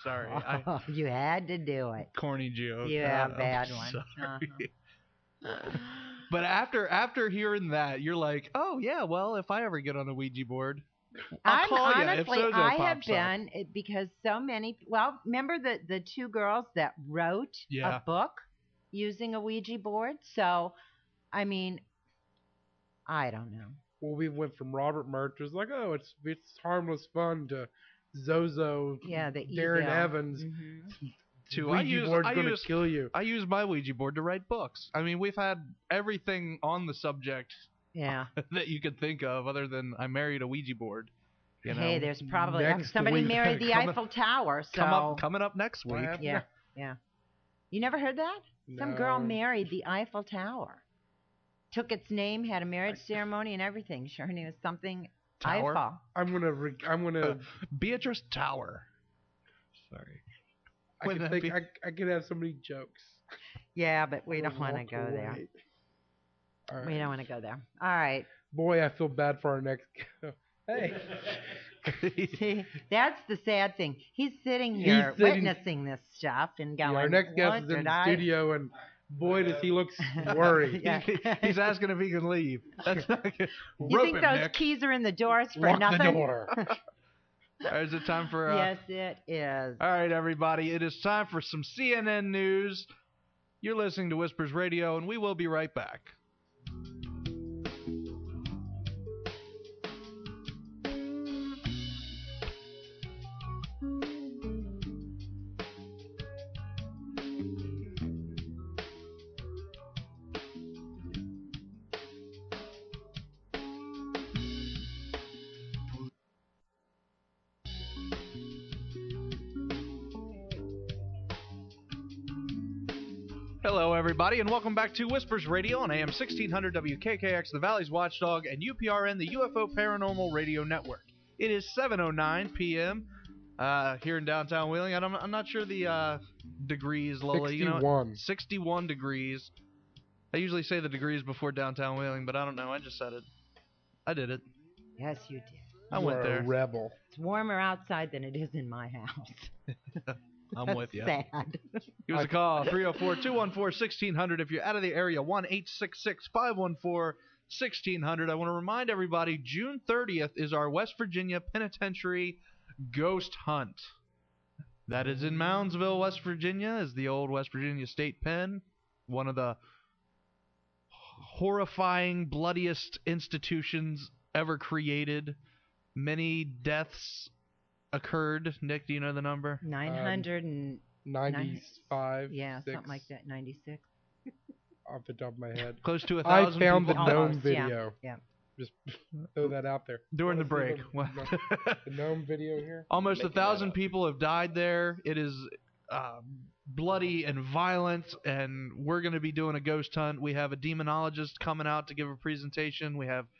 Sorry. You had to do it. Corny joke. Yeah, I'm bad one. sorry. But after hearing that, you're like, oh yeah, well, if I ever get on a Ouija board, I'll call you if honestly, Sozo I have pops up. been because so many. Well, remember the two girls that wrote Yeah. a book using a Ouija board? So, I mean, I don't know. Well, we went from Robert Murch, who's like, oh, it's harmless fun, to Zozo, Yeah, the Darren evil. Evans. Mhm. Ouija board's gonna kill you. I use my Ouija board to write books. I mean, we've had everything on the subject Yeah. that you could think of, other than I married a Ouija board. You know, Hey, there's probably Next somebody week. married the Coming- Eiffel Tower. So coming up next What week. happened? yeah, yeah. You never heard that? Some girl married the Eiffel Tower. Took its name, had a marriage ceremony and everything. Sure, her name was something Tower? Eiffel. I'm gonna. Beatrice Tower. Sorry. I Wouldn't could that think I could have so many jokes. Yeah, but we I don't would want to walk go there. away. All right. We don't want to go there. All right. Boy, I feel bad for our next. Hey. See, that's the sad thing. He's sitting here sitting- witnessing this stuff and going, Yeah, our next guest what is in did the I-" studio, and boy, does he look worried. Yeah. He's asking if he can leave. That's not good. You Rope think him, those Nick. keys are in the doors for Lock nothing? the door. All right, is it time for? Yes, it is. All right, everybody. It is time for some CNN news. You're listening to Whispers Radio, and we will be right back. Hello, everybody, and welcome back to Whispers Radio on AM 1600 WKKX, the Valley's Watchdog, and UPRN, the UFO Paranormal Radio Network. It is 7:09 p.m. Here in downtown Wheeling. I'm not sure the degrees, Lily. 61. 61 degrees. I usually say the degrees before downtown Wheeling, but I don't know. I just said it. I did it. Yes, you did. I You went are there. a rebel. It's warmer outside than it is in my house. I'm with you. Sad. Give us a call, 304-214-1600. If you're out of the area, 1-866-514-1600. I want to remind everybody, June 30th is our West Virginia Penitentiary Ghost Hunt. That is in Moundsville, West Virginia, is the old West Virginia State Pen, one of the horrifying, bloodiest institutions ever created. Many deaths occurred. Nick, do you know the number? 900 and 95. yeah, 6, something like that. 96. Off the top of my head. Close to I 1,000 found the people gnome Almost, yeah. video. Yeah. Just throw that out there. during the Wanna break. see the gnome video here. Almost Making 1,000 that up. people have died there. It is bloody and violent, and we're going to be doing a ghost hunt. We have a demonologist coming out to give a presentation. We have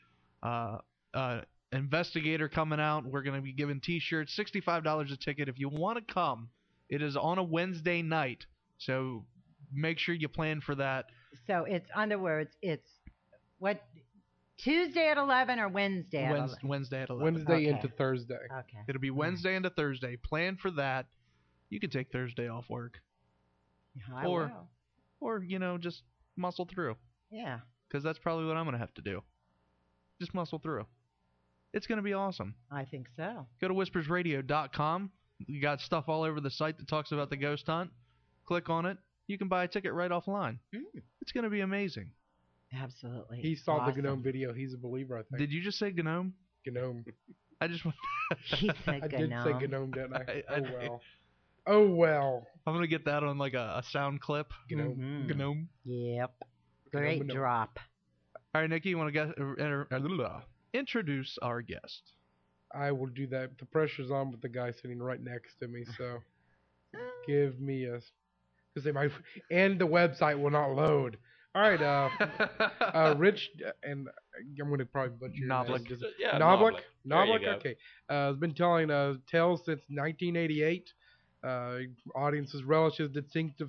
investigator coming out. We're going to be giving T-shirts, $65 a ticket. If you want to come, it is on a Wednesday night, so make sure you plan for that. So it's, in other words, it's what, Tuesday at 11 or Wednesday at 11? Wednesday at 11. Wednesday Okay. into Thursday. Okay. It'll be Wednesday into Thursday. Plan for that. You can take Thursday off work, I or- will. or just muscle through. Yeah. Because that's probably what I'm going to have to do. Just muscle through. It's going to be awesome. I think so. Go to whispersradio.com. You got stuff all over the site that talks about the ghost hunt. Click on it. You can buy a ticket right offline. It's going to be amazing. Absolutely. He saw Awesome. the gnome video. He's a believer, I think. Did you just say gnome? Gnome. I just want He said I did gnome. say gnome, didn't I? I Oh did. well. Oh well. I'm going to get that on like a sound clip. Gnome. Mhm. Gnome. Yep. Great Gnome. drop. All right, Nikki, you want to introduce our guest? I will do that. The pressure's on with the guy sitting right next to me, so give me a. Because they might, and the website will not load. All right, Rich, and I'm going to probably butcher your Knoblik. name. Yeah, Knoblik? There you Knoblik? go. Okay. Has been telling tales since 1988. Audiences relish his distinctive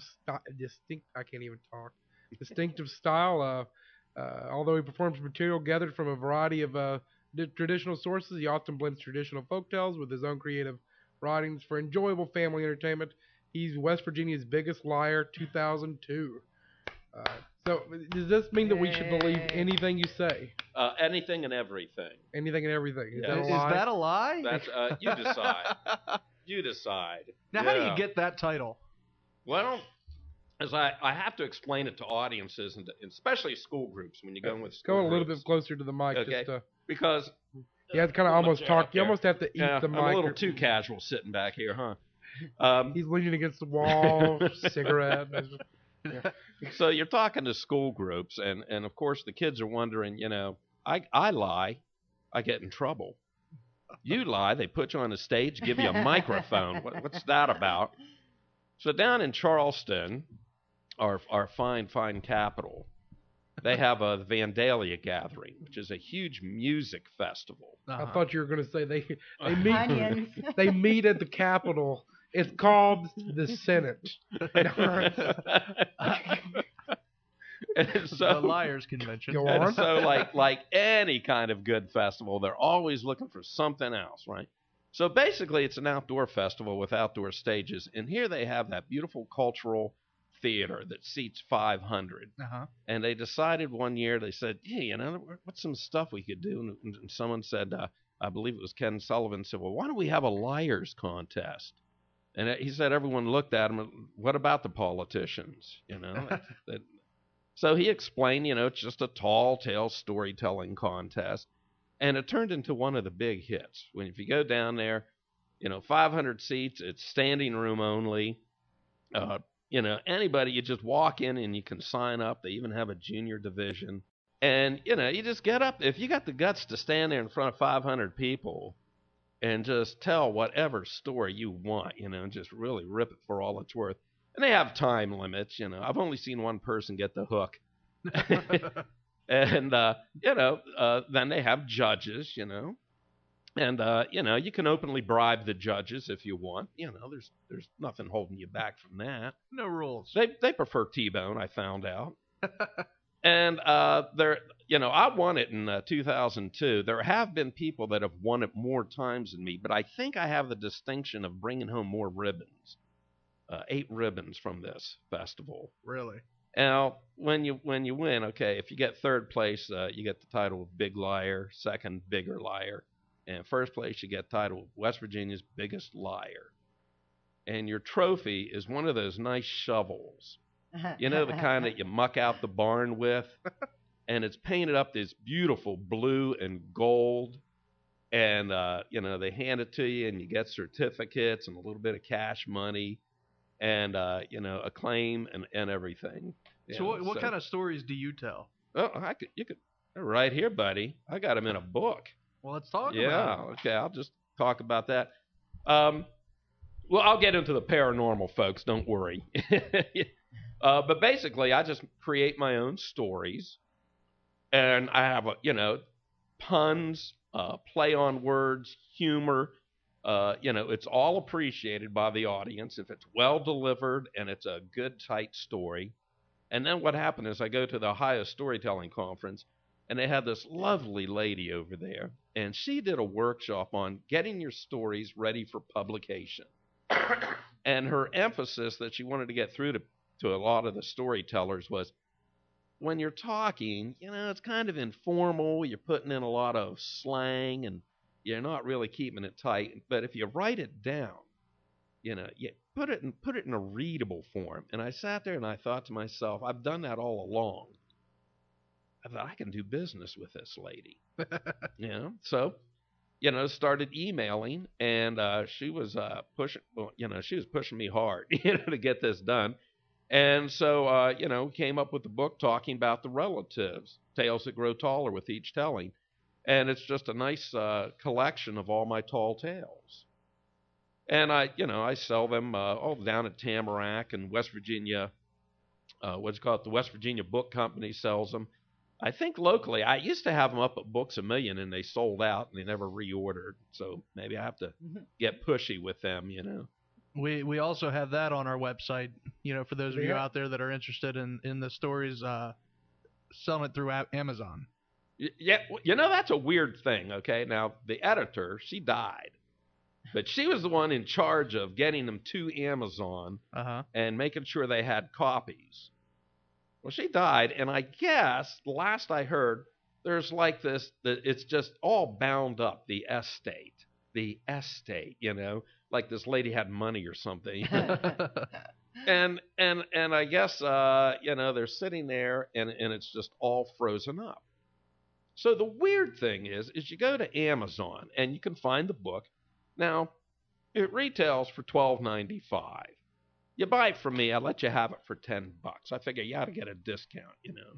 style. Although he performs material gathered from a variety of traditional sources, he often blends traditional folktales with his own creative writings for enjoyable family entertainment. He's West Virginia's Biggest Liar 2002. So does this mean that we should believe anything you say? Anything and everything. Anything and everything. Is Yeah. that a lie? That's you decide. You decide. Now, how do you get that title? Well, as I have to explain it to audiences and especially school groups when you go in with school Go a little groups. bit closer to the mic. Okay. Just Because you have to kind of almost talk. You almost have to eat the mic. I'm a little too casual sitting back here, huh? He's leaning against the wall, cigarette. Yeah. So you're talking to school groups, and of course the kids are wondering, I lie, I get in trouble. You lie, they put you on the stage, give you a microphone. What's that about? So down in Charleston, our fine capital, they have a Vandalia gathering, which is a huge music festival. I thought you were going to say they meet. Onions. They meet at the Capitol. It's called the Senate. And so, the Liars Convention. Go on. And so like any kind of good festival, they're always looking for something else, right? So basically, it's an outdoor festival with outdoor stages, and here they have that beautiful cultural theater that seats 500. And they decided one year, they said, hey, what's some stuff we could do? And someone said, I believe it was Ken Sullivan, said, well, why don't we have a liars contest? And he said everyone looked at him, what about the politicians? So he explained, it's just a tall tale storytelling contest. And it turned into one of the big hits. If you go down there, 500 seats, it's standing room only. Anybody, you just walk in and you can sign up. They even have a junior division. And, you just get up. If you got the guts to stand there in front of 500 people and just tell whatever story you want, and just really rip it for all it's worth. And they have time limits, I've only seen one person get the hook. And, then they have judges, And, you can openly bribe the judges if you want. There's nothing holding you back from that. No rules. They prefer T-bone, I found out. And I won it in 2002. There have been people that have won it more times than me, but I think I have the distinction of bringing home more ribbons. 8 ribbons from this festival. Really? Now, when you win, okay, if you get third place, you get the title of Big Liar, second, Bigger Liar. And first place, you get the title of West Virginia's Biggest Liar. And your trophy is one of those nice shovels. The kind that you muck out the barn with. And it's painted up this beautiful blue and gold. And, they hand it to you, and you get certificates and a little bit of cash money. And, acclaim and everything. So what kind of stories do you tell? Oh, you could, right here, buddy. I got them in a book. Well, let's talk about it. Yeah, okay, I'll just talk about that. Well, I'll get into the paranormal, folks, don't worry. But basically, I just create my own stories, and I have, puns, play on words, humor. It's all appreciated by the audience if it's well delivered and it's a good, tight story. And then what happened is I go to the Ohio Storytelling Conference, and they had this lovely lady over there, and she did a workshop on getting your stories ready for publication. And her emphasis that she wanted to get through to a lot of the storytellers was, when you're talking, it's kind of informal. You're putting in a lot of slang, and you're not really keeping it tight. But if you write it down, you put it in a readable form. And I sat there and I thought to myself, I've done that all along. I thought, I can do business with this lady. So, started emailing, and she was pushing me hard, to get this done. And so, came up with the book talking about the relatives, tales that grow taller with each telling. And it's just a nice collection of all my tall tales. And I sell them all down at Tamarack and West Virginia. The West Virginia Book Company sells them. I think locally, I used to have them up at Books A Million, and they sold out, and they never reordered. So maybe I have to get pushy with them, We also have that on our website, for those of you out there that are interested in the stories, selling it through Amazon. Yeah, that's a weird thing, okay? Now, the editor, she died. But she was the one in charge of getting them to Amazon and making sure they had copies. Well, she died, and I guess, last I heard, there's like this, that it's just all bound up, the estate, like this lady had money or something. and I guess, they're sitting there, and it's just all frozen up. So the weird thing is you go to Amazon, and you can find the book. Now, it retails for $12.95. You buy it from me, I let you have it for $10. I figure you ought to get a discount,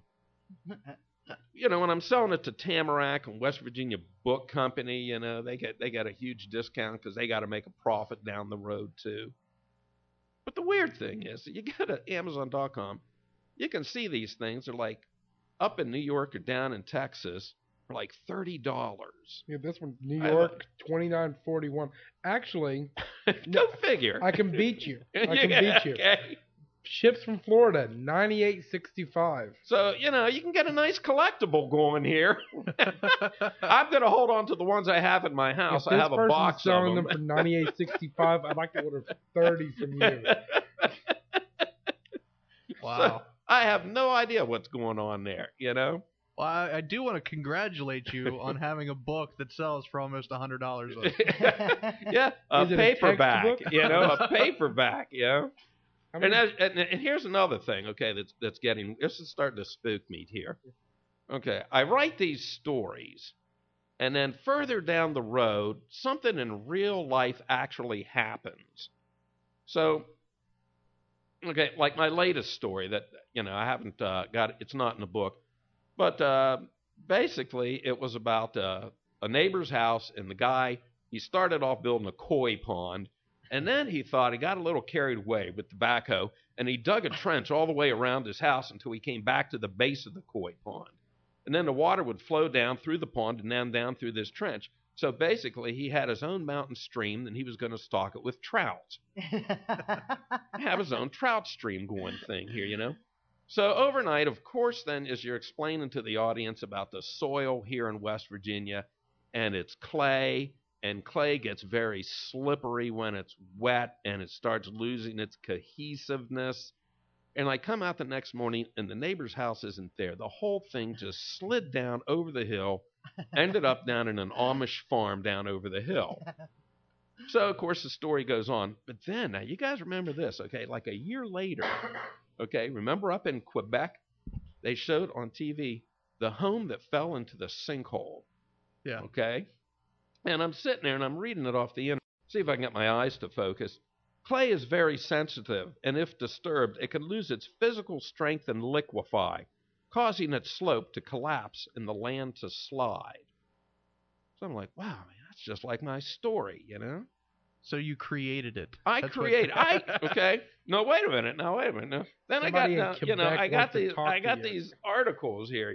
when I'm selling it to Tamarack and West Virginia Book Company, they get a huge discount because they got to make a profit down the road too. But the weird thing is that you go to Amazon.com, you can see these things. They're like up in New York or down in Texas for like $30. Yeah, this one, New York, $29.41. Actually, go figure. I can beat you. Okay. Ships from Florida, $98.65. So, you can get a nice collectible going here. I'm going to hold on to the ones I have in my house. I have a box of them. Selling them for $98.65. I'd like to order 30 from you. Wow. So, I have no idea what's going on there, Well, I do want to congratulate you on having a book that sells for almost $100. Yeah, a paperback, a paperback, And here's another thing, okay, this is starting to spook me here. Okay, I write these stories, and then further down the road, something in real life actually happens. So, okay, like my latest story that, I haven't got, it's not in the book, but basically it was about a neighbor's house, and the guy, he started off building a koi pond, and then he thought he got a little carried away with the backhoe, and he dug a trench all the way around his house until he came back to the base of the koi pond. And then the water would flow down through the pond and then down through this trench. So basically, he had his own mountain stream, and he was going to stock it with trout. Have his own trout stream going thing here, So overnight, of course, then, as you're explaining to the audience about the soil here in West Virginia, and it's clay, and clay gets very slippery when it's wet, and it starts losing its cohesiveness. And I come out the next morning, and the neighbor's house isn't there. The whole thing just slid down over the hill, ended up down in an Amish farm down over the hill. So, of course, the story goes on. But then, now, you guys remember this, okay? Like a year later, okay, remember up in Quebec, they showed on TV the home that fell into the sinkhole. Yeah. Okay? And I'm sitting there, and I'm reading it off the internet. See if I can get my eyes to focus. Clay is very sensitive, and if disturbed, it can lose its physical strength and liquefy, causing its slope to collapse and the land to slide. So I'm like, wow, man, that's just like my story, So you created it. Okay. No, wait a minute. Now, then Somebody I got these articles here,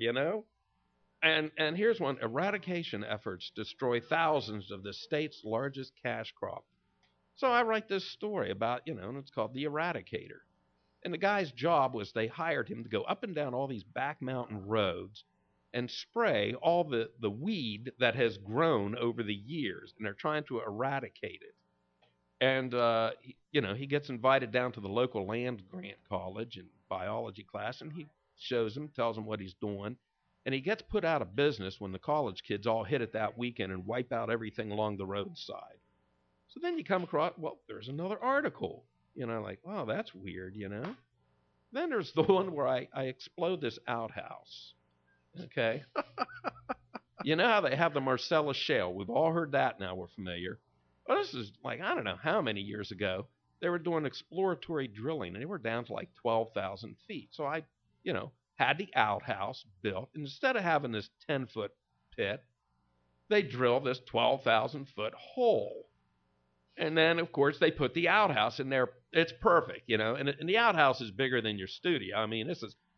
And here's one. Eradication efforts destroy thousands of the state's largest cash crop. So I write this story about, and it's called The Eradicator. And the guy's job was they hired him to go up and down all these back mountain roads and spray all the weed that has grown over the years, and they're trying to eradicate it. And, he gets invited down to the local land grant college in biology class, and he shows them, tells them what he's doing. And he gets put out of business when the college kids all hit it that weekend and wipe out everything along the roadside. So then you come across, well, there's another article. Like, wow, that's weird, Then there's the one where I explode this outhouse. Okay? You know how they have the Marcellus Shale. We've all heard that now. We're familiar. Well, this is like, I don't know how many years ago, they were doing exploratory drilling, and they were down to like 12,000 feet. So I, had the outhouse built. And instead of having this 10-foot pit, they drilled this 12,000-foot hole. And then, of course, they put the outhouse in there. It's perfect, and the outhouse is bigger than your studio. I mean,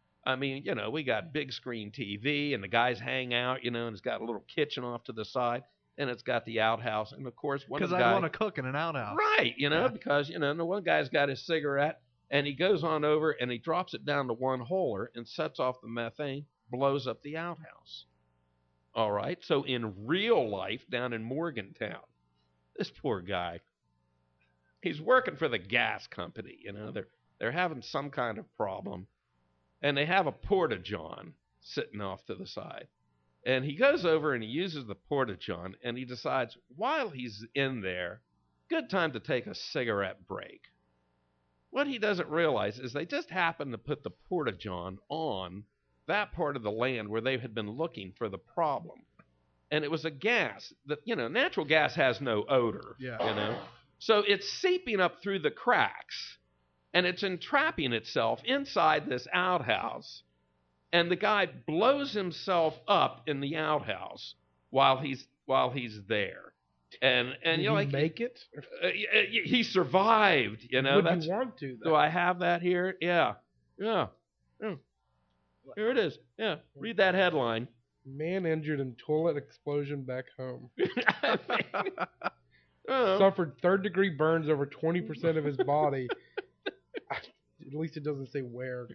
we got big screen TV, and the guys hang out, and it's got a little kitchen off to the side, and it's got the outhouse. And, of course, one of the guys... Because I want to cook in an outhouse. Right, because, the one guy's got his cigarette, and he goes on over, and he drops it down to one holer and sets off the methane, blows up the outhouse. All right, so in real life down in Morgantown, This poor guy. He's working for the gas company. They're having some kind of problem, and they have a porta-john sitting off to the side. And he goes over and he uses the porta-john, and he decides while he's in there, good time to take a cigarette break. What he doesn't realize is they just happened to put the porta-john on that part of the land where they had been looking for the problem. And it was a gas that, natural gas has no odor, So it's seeping up through the cracks, and it's entrapping itself inside this outhouse. And the guy blows himself up in the outhouse while he's there. And Did he make it? He survived. Would you want to? Though? Do I have that here? Yeah. Here it is. Yeah. Read that headline. Man injured in toilet explosion back home. Suffered third-degree burns over 20% of his body. At least it doesn't say where.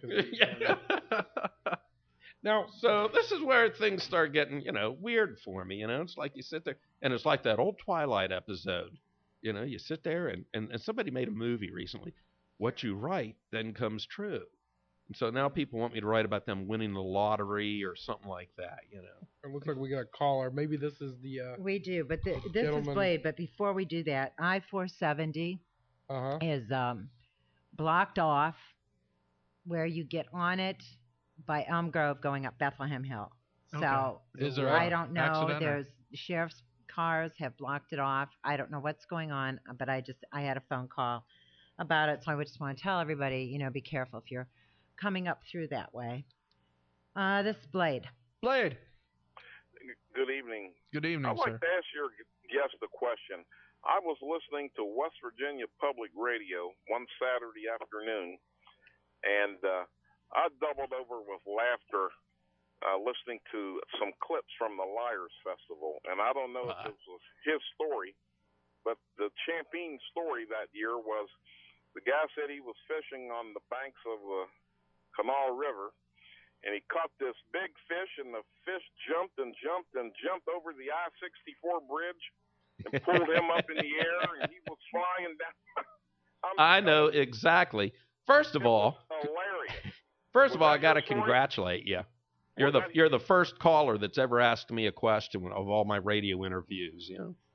Now, so this is where things start getting, weird for me. It's like you sit there, and it's like that old Twilight episode. You sit there, and somebody made a movie recently. What you write then comes true. And so now people want me to write about them winning the lottery or something like that, It looks like we got a caller. Maybe this is the... we do, but this gentleman. is Blade. But before we do that, I-470 is blocked off where you get on it by Elm Grove going up Bethlehem Hill. Okay. So Is there I don't know. accident or- There's sheriff's cars have blocked it off. I don't know what's going on, but I had a phone call about it, so I just want to tell everybody, be careful if you're coming up through that way. This is Blade. Blade. Good evening. Good evening, I'd like sir. to ask your guest a question. I was listening to West Virginia Public Radio one Saturday afternoon, and I doubled over with laughter listening to some clips from the Liars Festival. And I don't know if this was his story, but the Champagne story that year was the guy said he was fishing on the banks of the Canal River, and he caught this big fish, and the fish jumped and jumped and jumped over the I-64 bridge and pulled him up in the air, and he was flying down. I know exactly. First of all, hilarious. I got to congratulate you. You're the first caller that's ever asked me a question of all my radio interviews.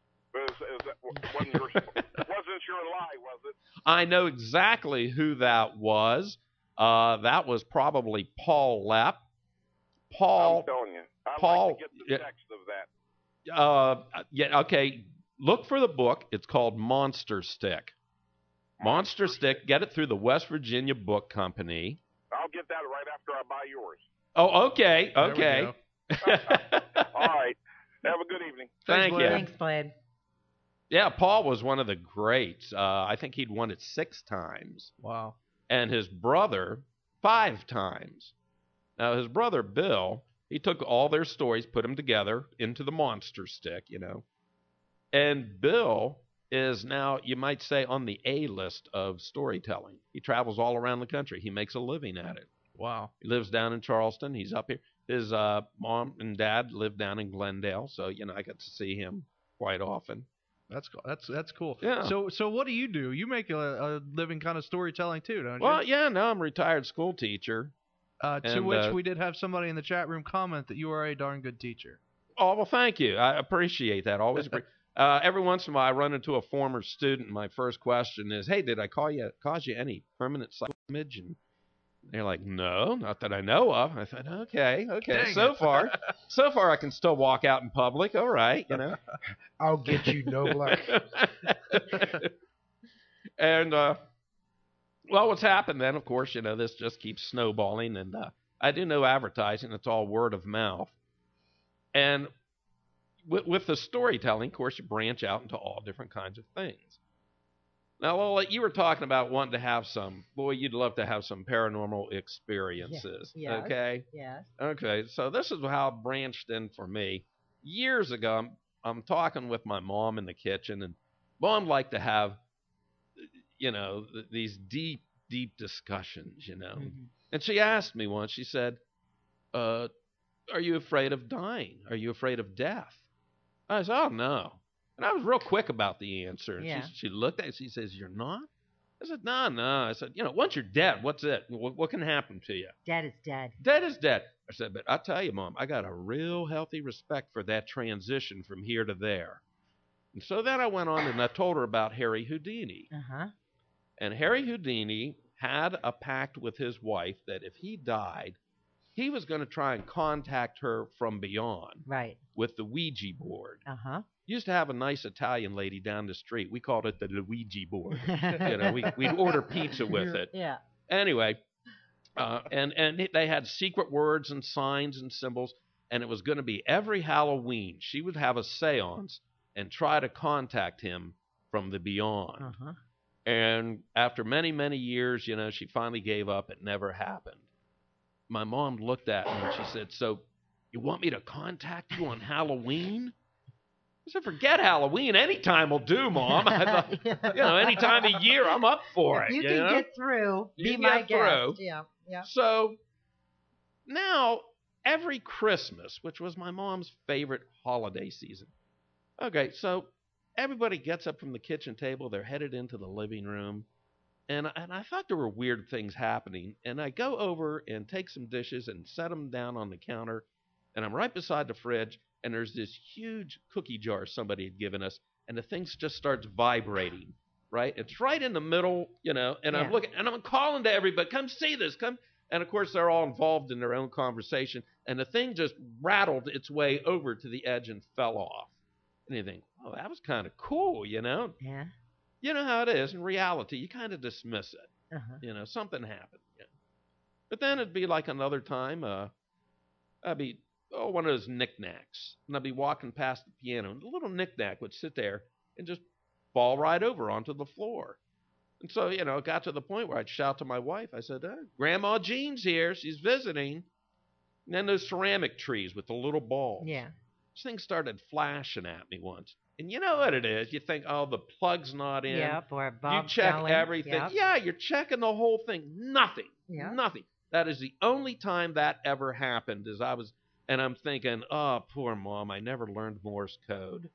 Wasn't your lie, was it? I know exactly who that was. That was probably Paul Lepp. I'm telling you. I'd like to get the text of that. Yeah, okay. Look for the book. It's called Monster Stick. Monster Stick. Get it through the West Virginia Book Company. I'll get that right after I buy yours. Oh, okay. Okay. All right. Have a good evening. Thank you. Thanks, Blade. Yeah, Paul was one of the greats. I think he'd won it 6 times. Wow. And his brother 5 times. Now, his brother Bill, he took all their stories, put them together into the Monster Stick, And Bill is now, you might say, on the A list of storytelling. He travels all around the country. He makes a living at it. Wow. He lives down in Charleston. He's up here. His mom and dad live down in Glendale, so I got to see him quite often. That's cool. That's cool. Yeah. So what do? You make a living kind of storytelling too, don't you? Well, yeah. No, I'm a retired school teacher. To which we did have somebody in the chat room comment that you are a darn good teacher. Oh, well, thank you. I appreciate that. Always appreciate. Every once in a while, I run into a former student. My first question is, "Hey, did I cause you any permanent damage?" And they're like, "No, not that I know of." I thought, "Okay. Dang so it. far, I can still walk out in public. All right, I'll get you, no black. And well, what's happened then? Of course, this just keeps snowballing, and I do no advertising. It's all word of mouth, and with the storytelling, of course, you branch out into all different kinds of things. Now, Lola, you were talking about wanting to have you'd love to have some paranormal experiences. Yes. Okay? Yes. Okay, so this is how it branched in for me. Years ago, I'm talking with my mom in the kitchen, and Mom liked to have, these deep, deep discussions, Mm-hmm. And she asked me once, she said, are you afraid of dying? Are you afraid of death? I said, oh, no. And I was real quick about the answer. And Yeah. she looked at it. She says, "You're not?" I said, No. I said, once you're dead, what's it? What can happen to you? Dead is dead. Dead is dead. I said, but I tell you, Mom, I got a real healthy respect for that transition from here to there. And so then I went on and I told her about Harry Houdini. Uh-huh. And Harry Houdini had a pact with his wife that if he died, he was going to try and contact her from beyond Right. with the Ouija board. Uh-huh. Used to have a nice Italian lady down the street. We called it the Luigi board. We'd order pizza with it. Yeah. Anyway, and they had secret words and signs and symbols, and it was going to be every Halloween she would have a seance and try to contact him from the beyond. Uh-huh. And after many, many years, she finally gave up. It never happened. My mom looked at me and she said, "So you want me to contact you on Halloween?" I said, "Forget Halloween. Any time will do, Mom." I thought, any time of year, I'm up for it. You can get through. You Be can my get guest. through. Yeah. So now, every Christmas, which was my mom's favorite holiday season. Okay, so everybody gets up from the kitchen table. They're headed into the living room. And I thought there were weird things happening. And I go over and take some dishes and set them down on the counter. And I'm right beside the fridge. And there's this huge cookie jar somebody had given us. And the thing just starts vibrating, right? It's right in the middle, and I'm looking. And I'm calling to everybody, "Come see this, come." And, of course, they're all involved in their own conversation. And the thing just rattled its way over to the edge and fell off. And you think, "Oh, that was kind of cool, Yeah. You know how it is. In reality, you kind of dismiss it. Uh-huh. Something happened. Yeah. But then it'd be like another time, I'd be, one of those knickknacks. And I'd be walking past the piano, and the little knickknack would sit there and just fall right over onto the floor. And so, it got to the point where I'd shout to my wife. I said, "Grandma Jean's here. She's visiting." And then those ceramic trees with the little balls. Yeah. This thing started flashing at me once. And you know what it is. You think, "Oh, the plug's not in." Yep, or You Bob check Dylan. everything. Yep. Yeah, you're checking the whole thing. Nothing. Yeah. Nothing. That is the only time that ever happened. And I'm thinking, "Oh, poor Mom. I never learned Morse code."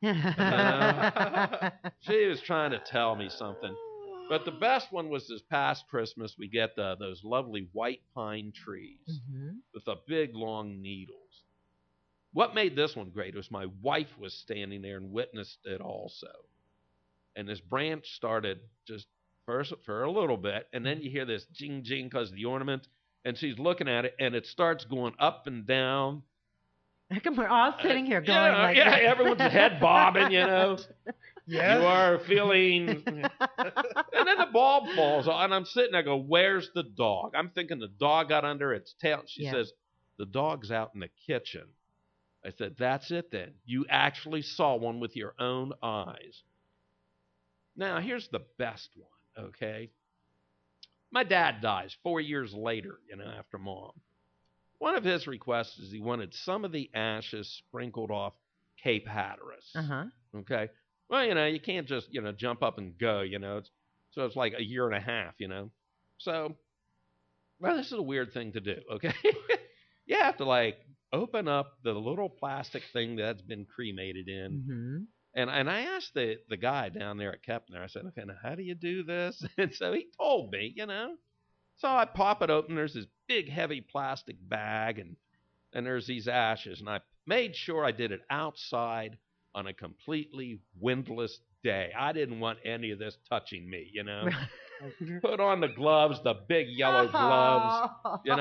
She was trying to tell me something. But the best one was this past Christmas. We get those lovely white pine trees with the big long needles. What made this one great was my wife was standing there and witnessed it also. And this branch started just first for a little bit, and then you hear this jing jing because of the ornament, and she's looking at it, and it starts going up and down. How come we're all sitting here going like yeah, this? everyone's head bobbing, Yes. You are feeling. And then the bulb falls off, and I'm sitting there, I go, "Where's the dog?" I'm thinking the dog got under its tail. She says, "The dog's out in the kitchen." I said, "That's it then. You actually saw one with your own eyes." Now, here's the best one, okay? My dad dies 4 years later, after Mom. One of his requests is he wanted some of the ashes sprinkled off Cape Hatteras. Uh-huh. Okay? Well, you can't just, jump up and go, so it's like a year and a half, So, well, this is a weird thing to do, okay? You have to, open up the little plastic thing that's been cremated in. Mm-hmm. And I asked the guy down there at Kepner, I said, "Okay, now how do you do this?" And so he told me, So I pop it open. There's this big, heavy plastic bag, and there's these ashes. And I made sure I did it outside on a completely windless day. I didn't want any of this touching me, Put on the gloves, the big yellow gloves,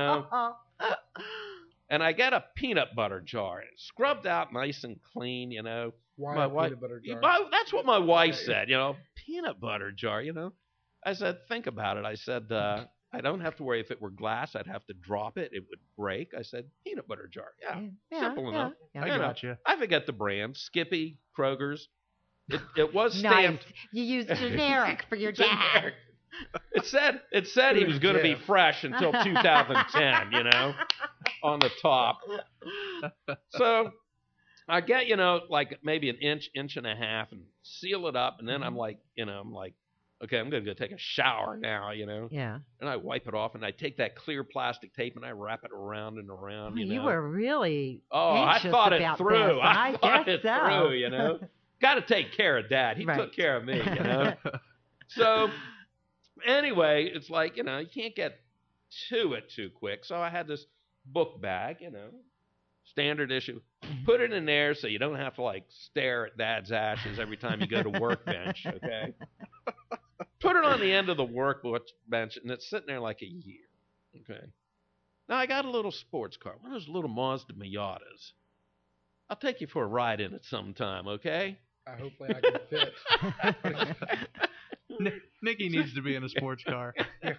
And I got a peanut butter jar. It's scrubbed out nice and clean, Why My a wife, peanut butter jar? that's what my wife said, peanut butter jar, I said, think about it. I said, I don't have to worry if it were glass. I'd have to drop it. It would break. I said, peanut butter jar. Yeah, simple enough. Yeah. I got you. I forget the brand. Skippy, Kroger's. It was Nice. stamped. You used generic for your dad. Generic. It said he was going to be fresh until 2010, on the top. So I get, maybe an inch and a half and seal it up. And then I'm like, okay, I'm going to go take a shower now, Yeah. And I wipe it off and I take that clear plastic tape and I wrap it around and around, You were really Oh, I anxious thought it about through. this. I thought guess it so. through, got to take care of Dad. He Right. took care of me, you know. So anyway, it's like, you can't get to it too quick. So I had this book bag, standard issue. Put it in there so you don't have to like stare at Dad's ashes every time you go to workbench, okay? Put it on the end of the workbench, and it's sitting there like a year, okay? Now I got a little sports car, one of those little Mazda Miatas. I'll take you for a ride in it sometime, okay? Hopefully I can fit. Nikki needs to be in a sports car.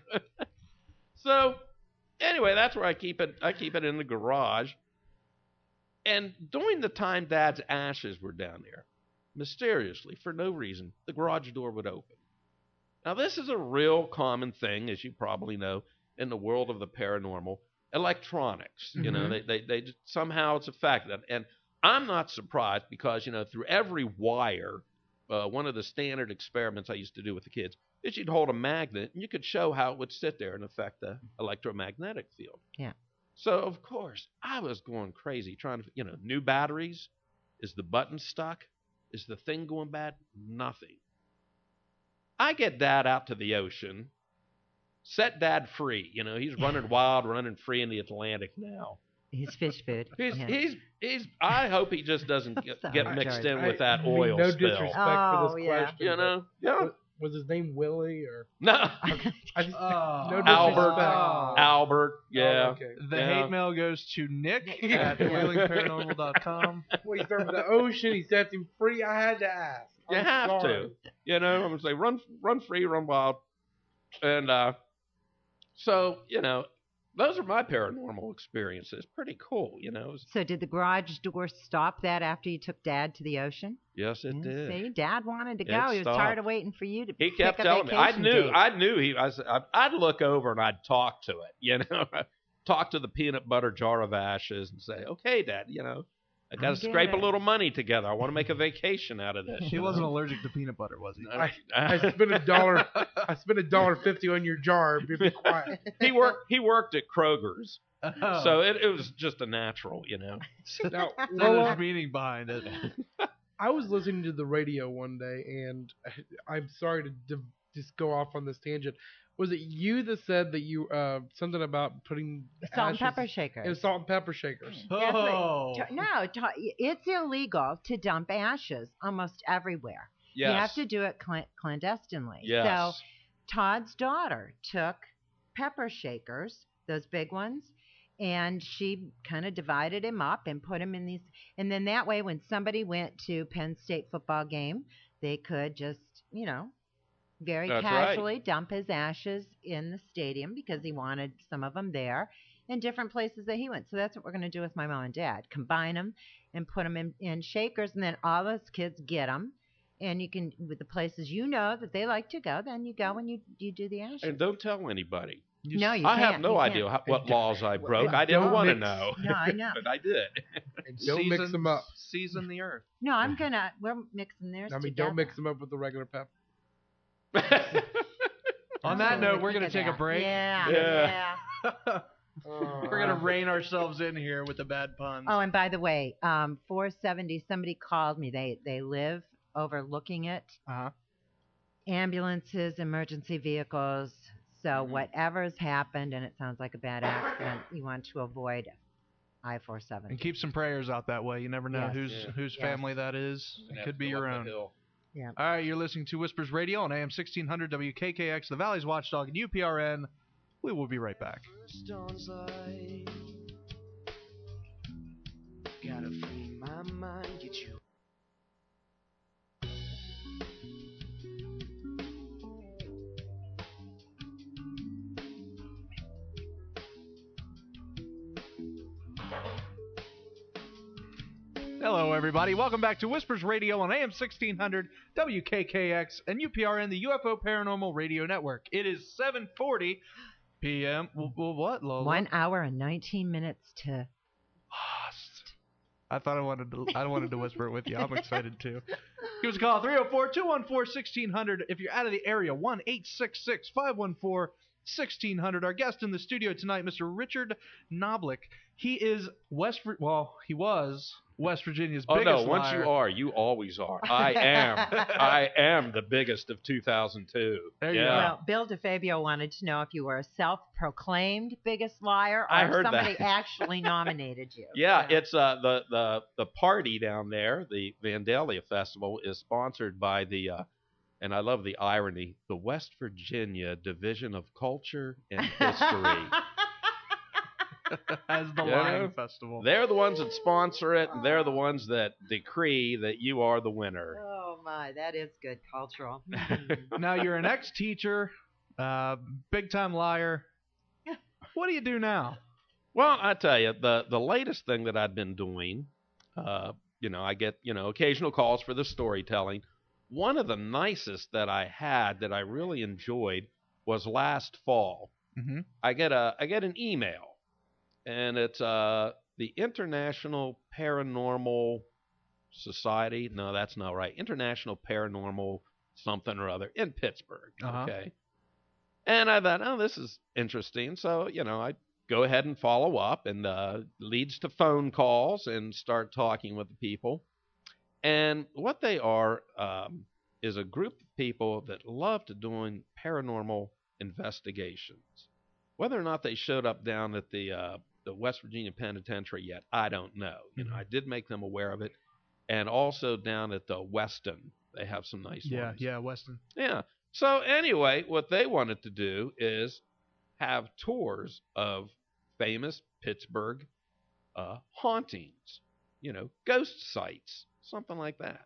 So anyway, that's where I keep it. I keep it in the garage. And during the time Dad's ashes were down there, mysteriously, for no reason, the garage door would open. Now, this is a real common thing, as you probably know, in the world of the paranormal. Electronics, they somehow it's a fact. And I'm not surprised because, through every wire, one of the standard experiments I used to do with the kids is you'd hold a magnet and you could show how it would sit there and affect the electromagnetic field. Yeah. So, of course, I was going crazy trying to, new batteries. Is the button stuck? Is the thing going bad? Nothing. I get Dad out to the ocean, set Dad free. He's running wild, running free in the Atlantic now. He's fish food. He's. I hope he just doesn't Sorry, get mixed George. in with that I mean, oil no spill. disrespect Oh, for this yeah. question. Yeah. Was his name Willie or No, I just, no disrespect. Albert. Albert. Yeah. Oh, okay. The Yeah. hate mail goes to Nick Yeah. at wheelingparanormal.com. Well, he's from the ocean. He sets him free. I had to ask. You I'm have sorry. to. I'm gonna say run free, run wild, and so those are my paranormal experiences. Pretty cool, So did the garage door stop that after you took Dad to the ocean? Yes, it did. See, Dad wanted to It go. He was stopped. tired of waiting for you to He kept pick a telling me. vacation date. I knew I'd look over and I'd talk to it, talk to the peanut butter jar of ashes and say, "Okay, Dad, I got to scrape a little money together. I want to make a vacation out of this." He wasn't allergic to peanut butter, was he? I spent $1. I spent $1.50 on your jar. Be quiet. He worked at Kroger's, Oh. so it was just a natural, Now, So Lola, there's meaning behind it. I was listening to the radio one day, and I'm sorry to just go off on this tangent. Was it you that said that you something about putting Salt and ashes- pepper shakers. It was salt and pepper shakers. Yes, but- Oh. No, it's illegal to dump ashes almost everywhere. Yes. You have to do it clandestinely. Yes. So Todd's daughter took pepper shakers, those big ones, and she kind of divided him up and put him in these. And then that way, when somebody went to Penn State football game, they could just, very That's casually dump his ashes in the stadium because he wanted some of them there in different places that he went. So that's what we're going to do with my mom and dad. Combine them and put them in shakers, and then all those kids get them. And you can, with the places that they like to go, then you go and you do the ashes. And don't tell anybody. No, you I can't. have no You idea can't. what laws I broke. and I didn't don't want to mix- know. No, I know. But I did. And don't mix them up. Season the earth. No, we're mixing theirs I mean, together. don't mix them up with the regular pepper. On that note, we're going to take a break. Yeah. We're going to rein ourselves in here with the bad puns. Oh, and by the way, 470, somebody called me. They live overlooking it. Uh-huh. Ambulances, emergency vehicles. So whatever's happened, and it sounds like a bad accident, you want to avoid I-470. And keep some prayers out that way. You never know Yes. whose Yes. family that is. It could be your own. Yeah. All right, you're listening to Whispers Radio on AM 1600 WKKX, the Valley's Watchdog, and UPRN. We will be right back. Gotta free my mind, get you. Hello, everybody. Welcome back to Whispers Radio on AM 1600 WKKX and UPRN, the UFO Paranormal Radio Network. It is 7:40 p.m. Well, what, Lola? 1 hour and 19 minutes to. Lost. I thought I wanted to whisper it with you. I'm excited too. Give us a call 304-214-1600 if you're out of the area. 1-866-514 1600. Our guest in the studio tonight, Mr. Richard Knoblich. He is he was West Virginia's Oh biggest no! Once liar. you always are. I am the biggest of 2002. There you go. Well, Bill DeFabio wanted to know if you were a self-proclaimed biggest liar, or I if heard somebody that. actually nominated you. Yeah, it's the party down there, the Vandalia Festival, is sponsored by the and I love the irony, the West Virginia Division of Culture and History. As the You know? Lion Festival. They're the ones that sponsor it, and they're the ones that decree that you are the winner. Oh my, that is good cultural. Now you're an ex-teacher, big time liar. What do you do now? Well, I tell you, the latest thing that I've been doing, I get, occasional calls for the storytelling. One of the nicest that I had that I really enjoyed was last fall. Mm-hmm. I get an email, and it's the International Paranormal Society. No, that's not right. International Paranormal something or other in Pittsburgh. Uh-huh. Okay. And I thought, oh, this is interesting. So, I go ahead and follow up, and leads to phone calls and start talking with the people. And what they are is a group of people that love to doing paranormal investigations. Whether or not they showed up down at the West Virginia Penitentiary yet, I don't know. I did make them aware of it. And also down at the Weston, they have some nice ones. Yeah, Weston. Yeah. So anyway, what they wanted to do is have tours of famous Pittsburgh hauntings, ghost sites, something like that.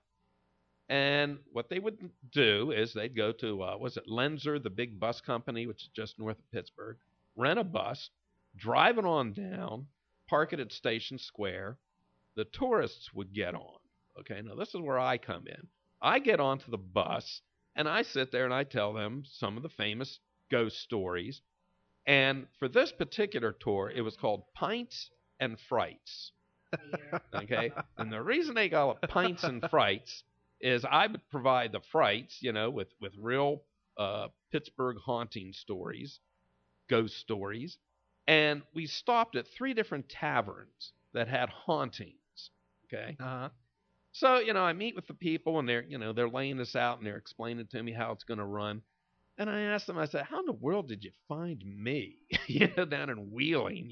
And what they would do is they'd go to, Lenzer, the big bus company, which is just north of Pittsburgh, rent a bus, drive it on down, park it at Station Square. The tourists would get on. Okay, now this is where I come in. I get onto the bus, and I sit there and I tell them some of the famous ghost stories. And for this particular tour, it was called Pints and Frights. Okay? And the reason they call it Pints and Frights is I would provide the frights, with real Pittsburgh haunting stories, ghost stories. And we stopped at 3 different taverns that had hauntings. Okay? Uh-huh. So, I meet with the people, and they're laying this out, and they're explaining to me how it's going to run. And I asked them, I said, how in the world did you find me, down in Wheeling,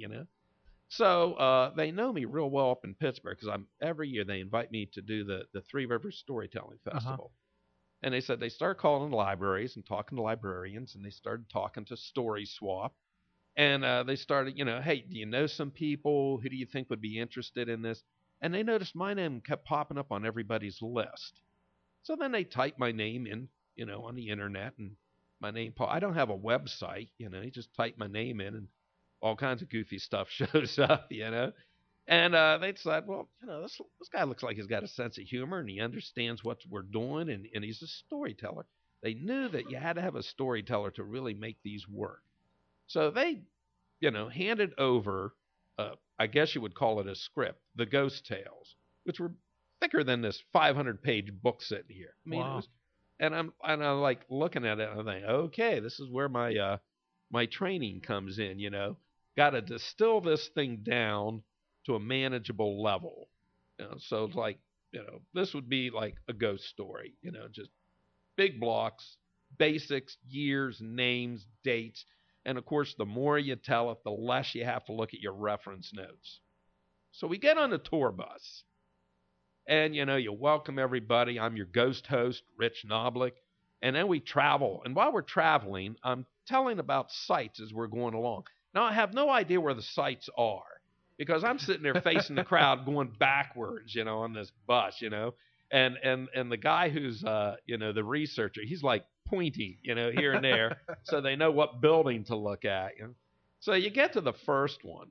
So they know me real well up in Pittsburgh, because every year they invite me to do the Three Rivers Storytelling Festival. Uh-huh. And they said they started calling libraries and talking to librarians, and they started talking to Story Swap. And they started, hey, do you know some people? Who do you think would be interested in this? And they noticed my name kept popping up on everybody's list. So then they typed my name in, on the internet, and my name, I don't have a website, you just type my name in and all kinds of goofy stuff shows up, And they said, well, this guy looks like he's got a sense of humor, and he understands what we're doing, and he's a storyteller. They knew that you had to have a storyteller to really make these work. So they, handed over, I guess you would call it a script, the Ghost Tales, which were thicker than this 500-page book sitting here. I mean, wow. It was, and I'm like looking at it, and I'm thinking, okay, this is where my training comes in. Got to distill this thing down to a manageable level. So it's like, this would be like a ghost story. Just big blocks, basics, years, names, dates. And, of course, the more you tell it, the less you have to look at your reference notes. So we get on the tour bus, and, you welcome everybody. I'm your ghost host, Rich Knoblich. And then we travel. And while we're traveling, I'm telling about sites as we're going along. Now, I have no idea where the sites are, because I'm sitting there facing the crowd going backwards, on this bus, And the guy who's, the researcher, he's like pointing, here and there, so they know what building to look at. So you get to the first one,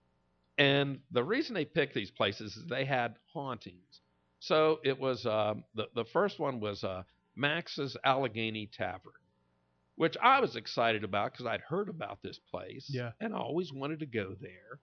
and the reason they picked these places is they had hauntings. So it was the first one was Max's Allegheny Tavern, which I was excited about because I'd heard about this place, and I always wanted to go there.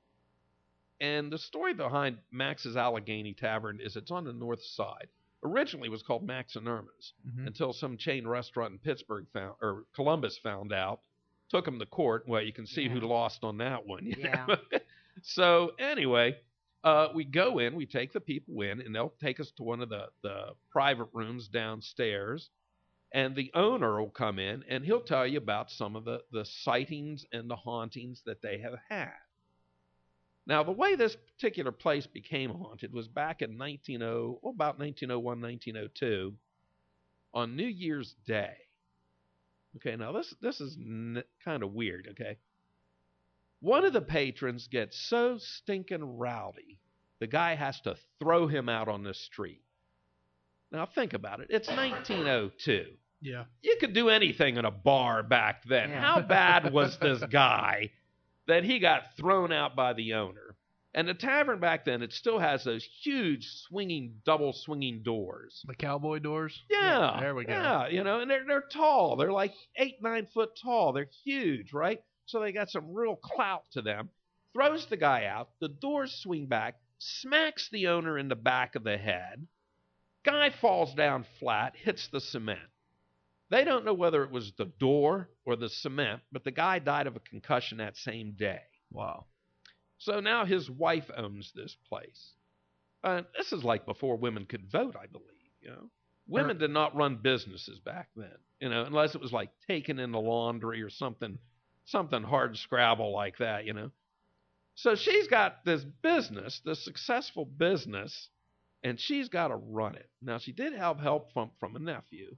And the story behind Max's Allegheny Tavern is it's on the north side. Originally it was called Max and Irma's, until some chain restaurant in Pittsburgh Columbus found out took them to court. Well, you can see who lost on that one. Yeah. So anyway, we go in, we take the people in, and they'll take us to one of the private rooms downstairs. And the owner will come in, and he'll tell you about some of the sightings and the hauntings that they have had. Now, the way this particular place became haunted was back in about 1901, 1902, on New Year's Day. Okay, now this is kind of weird, okay? One of the patrons gets so stinking rowdy, the guy has to throw him out on the street. Now, think about it. It's 1902. Yeah. You could do anything in a bar back then. Yeah. How bad was this guy that he got thrown out by the owner? And the tavern back then, it still has those huge double swinging doors. The cowboy doors? Yeah. There we go. Yeah, and they're tall. They're like 8-9 foot tall. They're huge, right? So they got some real clout to them. Throws the guy out. The doors swing back, smacks the owner in the back of the head. Guy falls down flat, hits the cement. They don't know whether it was the door or the cement, but the guy died of a concussion that same day. Wow. So now his wife owns this place. This is like before women could vote, I believe. Women did not run businesses back then, unless it was like taking in the laundry or something hard scrabble like that, So she's got this business, this successful business, and she's got to run it. Now, she did have help from a nephew.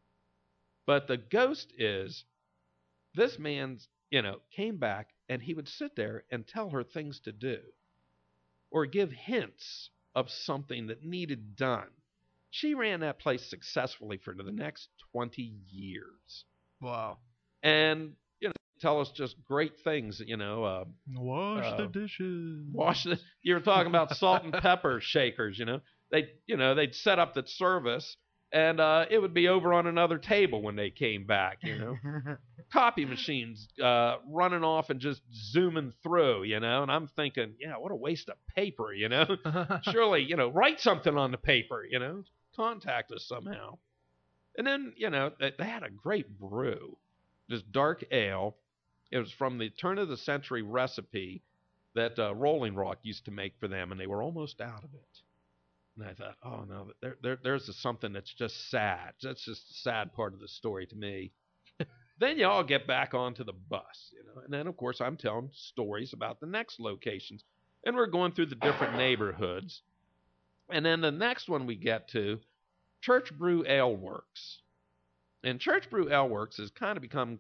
But the ghost is, this man, came back, and he would sit there and tell her things to do or give hints of something that needed done. She ran that place successfully for the next 20 years. Wow. And, tell us just great things, Wash the dishes. You were talking about salt and pepper shakers, They'd set up the service, and it would be over on another table when they came back, Copy machines running off and just zooming through, and I'm thinking, what a waste of paper, Surely, write something on the paper, contact us somehow. And then, they had a great brew, this dark ale. It was from the turn of the century recipe that Rolling Rock used to make for them, and they were almost out of it. And I thought, oh no, there's something that's just sad. That's just the sad part of the story to me. Then you all get back onto the bus, and then of course I'm telling stories about the next locations, and we're going through the different neighborhoods, and then the next one we get to, Church Brew Ale Works, and Church Brew Ale Works has kind of become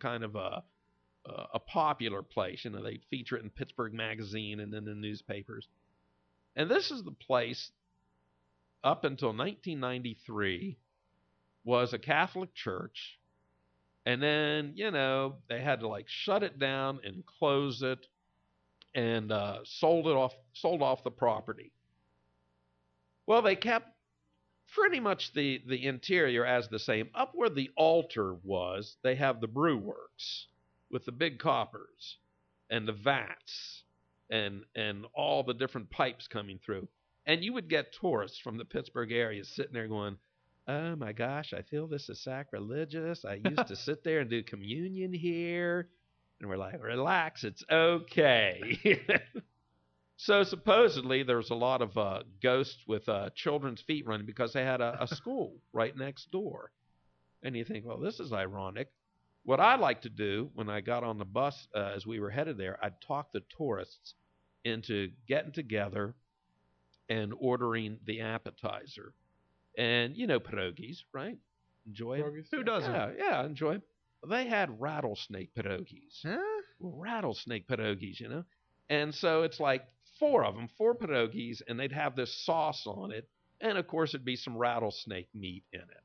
a popular place. They feature it in Pittsburgh Magazine and in the newspapers, and this is the place. Up until 1993, was a Catholic church, and then, they had to shut it down and close it, and sold off the property. Well, they kept pretty much the interior as the same. Up where the altar was, they have the brew works with the big coppers and the vats and all the different pipes coming through. And you would get tourists from the Pittsburgh area sitting there going, oh my gosh, I feel this is sacrilegious. I used to sit there and do communion here. And we're like, relax, it's okay. So supposedly there's a lot of ghosts with children's feet running because they had a school right next door. And you think, well, this is ironic. What I like to do when I got on the bus as we were headed there, I'd talk the tourists into getting together and ordering the appetizer. And, pierogies, right? Enjoy them. Who doesn't? Yeah, enjoy them. They had rattlesnake pierogies. Huh? Rattlesnake pierogies, And so it's like 4 of them, 4 pierogies, and they'd have this sauce on it. And, of course, it'd be some rattlesnake meat in it.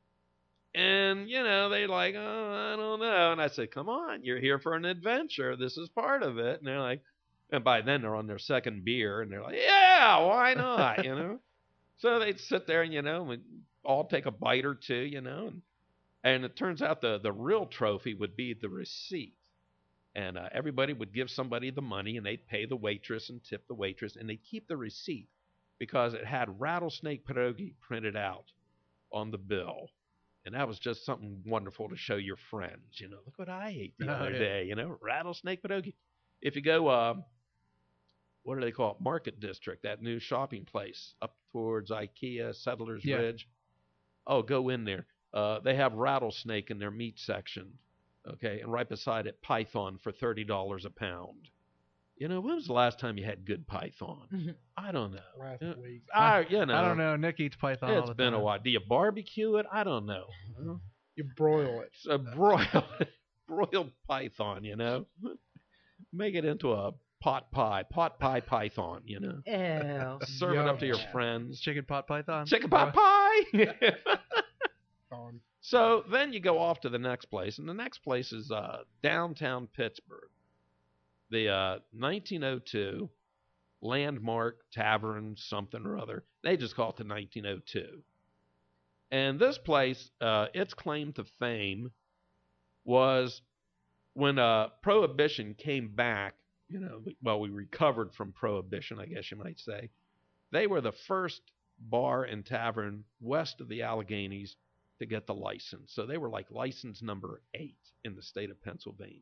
And, they're like, oh, I don't know. And I said, come on, you're here for an adventure. This is part of it. And they're like, and by then they're on their second beer, and they're like, yeah, why not, So they'd sit there and, we'd all take a bite or two, and it turns out the real trophy would be the receipt. And everybody would give somebody the money, and they'd pay the waitress and tip the waitress, and they'd keep the receipt because it had rattlesnake pierogi printed out on the bill. And that was just something wonderful to show your friends. Look what I ate the other yeah. day. Rattlesnake pierogi. If you go, what do they call it? Market District, that new shopping place up towards IKEA, Settlers Yeah. Ridge. Oh, go in there. They have rattlesnake in their meat section. Okay, and right beside it, python for $30 a pound. When was the last time you had good python? I don't know. Last week. I don't know. Nick eats python all It's the been time. a while. Do you barbecue it? I don't know. You broil it. It's a broiled python, Make it into a pot pie python, Ew. Serve it up to your Yum. friends. Chicken pot python. Chicken pot pie. On. So then you go off to the next place, and the next place is downtown Pittsburgh. The 1902 Landmark Tavern something or other. They just call it the 1902. And this place, its claim to fame was when Prohibition came back, we recovered from Prohibition, I guess you might say. They were the first bar and tavern west of the Alleghenies to get the license. So they were like license number 8 in the state of Pennsylvania.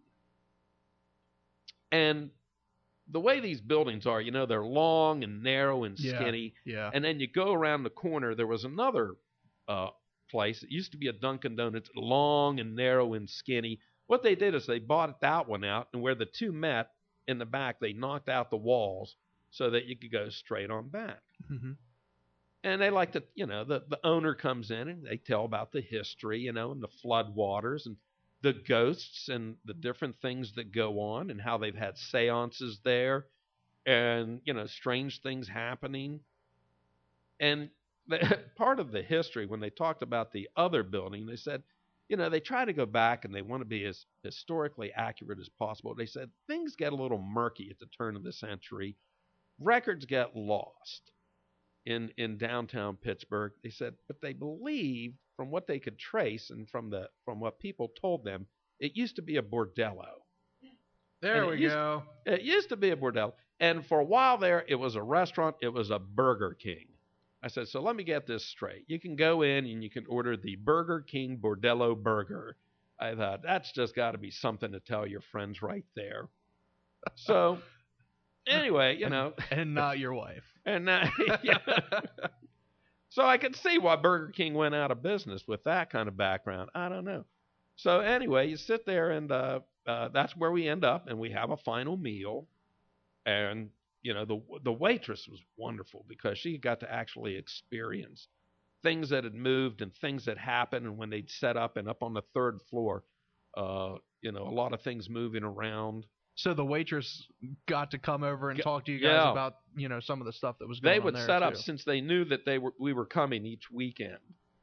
And the way these buildings are, they're long and narrow and skinny. Yeah. And then you go around the corner, there was another place. It used to be a Dunkin' Donuts, long and narrow and skinny. What they did is they bought that one out, and where the two met in the back, they knocked out the walls so that you could go straight on back. Mm-hmm. And they like to, the owner comes in and they tell about the history, and the flood waters and the ghosts and the different things that go on and how they've had seances there and, strange things happening. And part of the history, when they talked about the other building, they said, they try to go back and they want to be as historically accurate as possible. They said things get a little murky at the turn of the century. Records get lost in downtown Pittsburgh. They said, but they believed from what they could trace and from what people told them, it used to be a bordello. There we go. It used to be a bordello. And for a while there, it was a restaurant. It was a Burger King. I said, so let me get this straight. You can go in and you can order the Burger King Bordello Burger. I thought, that's just got to be something to tell your friends right there. So, anyway, And not your wife. And yeah. So I could see why Burger King went out of business with that kind of background. I don't know. So anyway, you sit there, and that's where we end up, and we have a final meal. And the waitress was wonderful because she got to actually experience things that had moved and things that happened, and when they'd set up and up on the third floor, a lot of things moving around. So the waitress got to come over and talk to you guys Yeah. about, some of the stuff that was going on They would there set up too. since they knew that we were coming each weekend.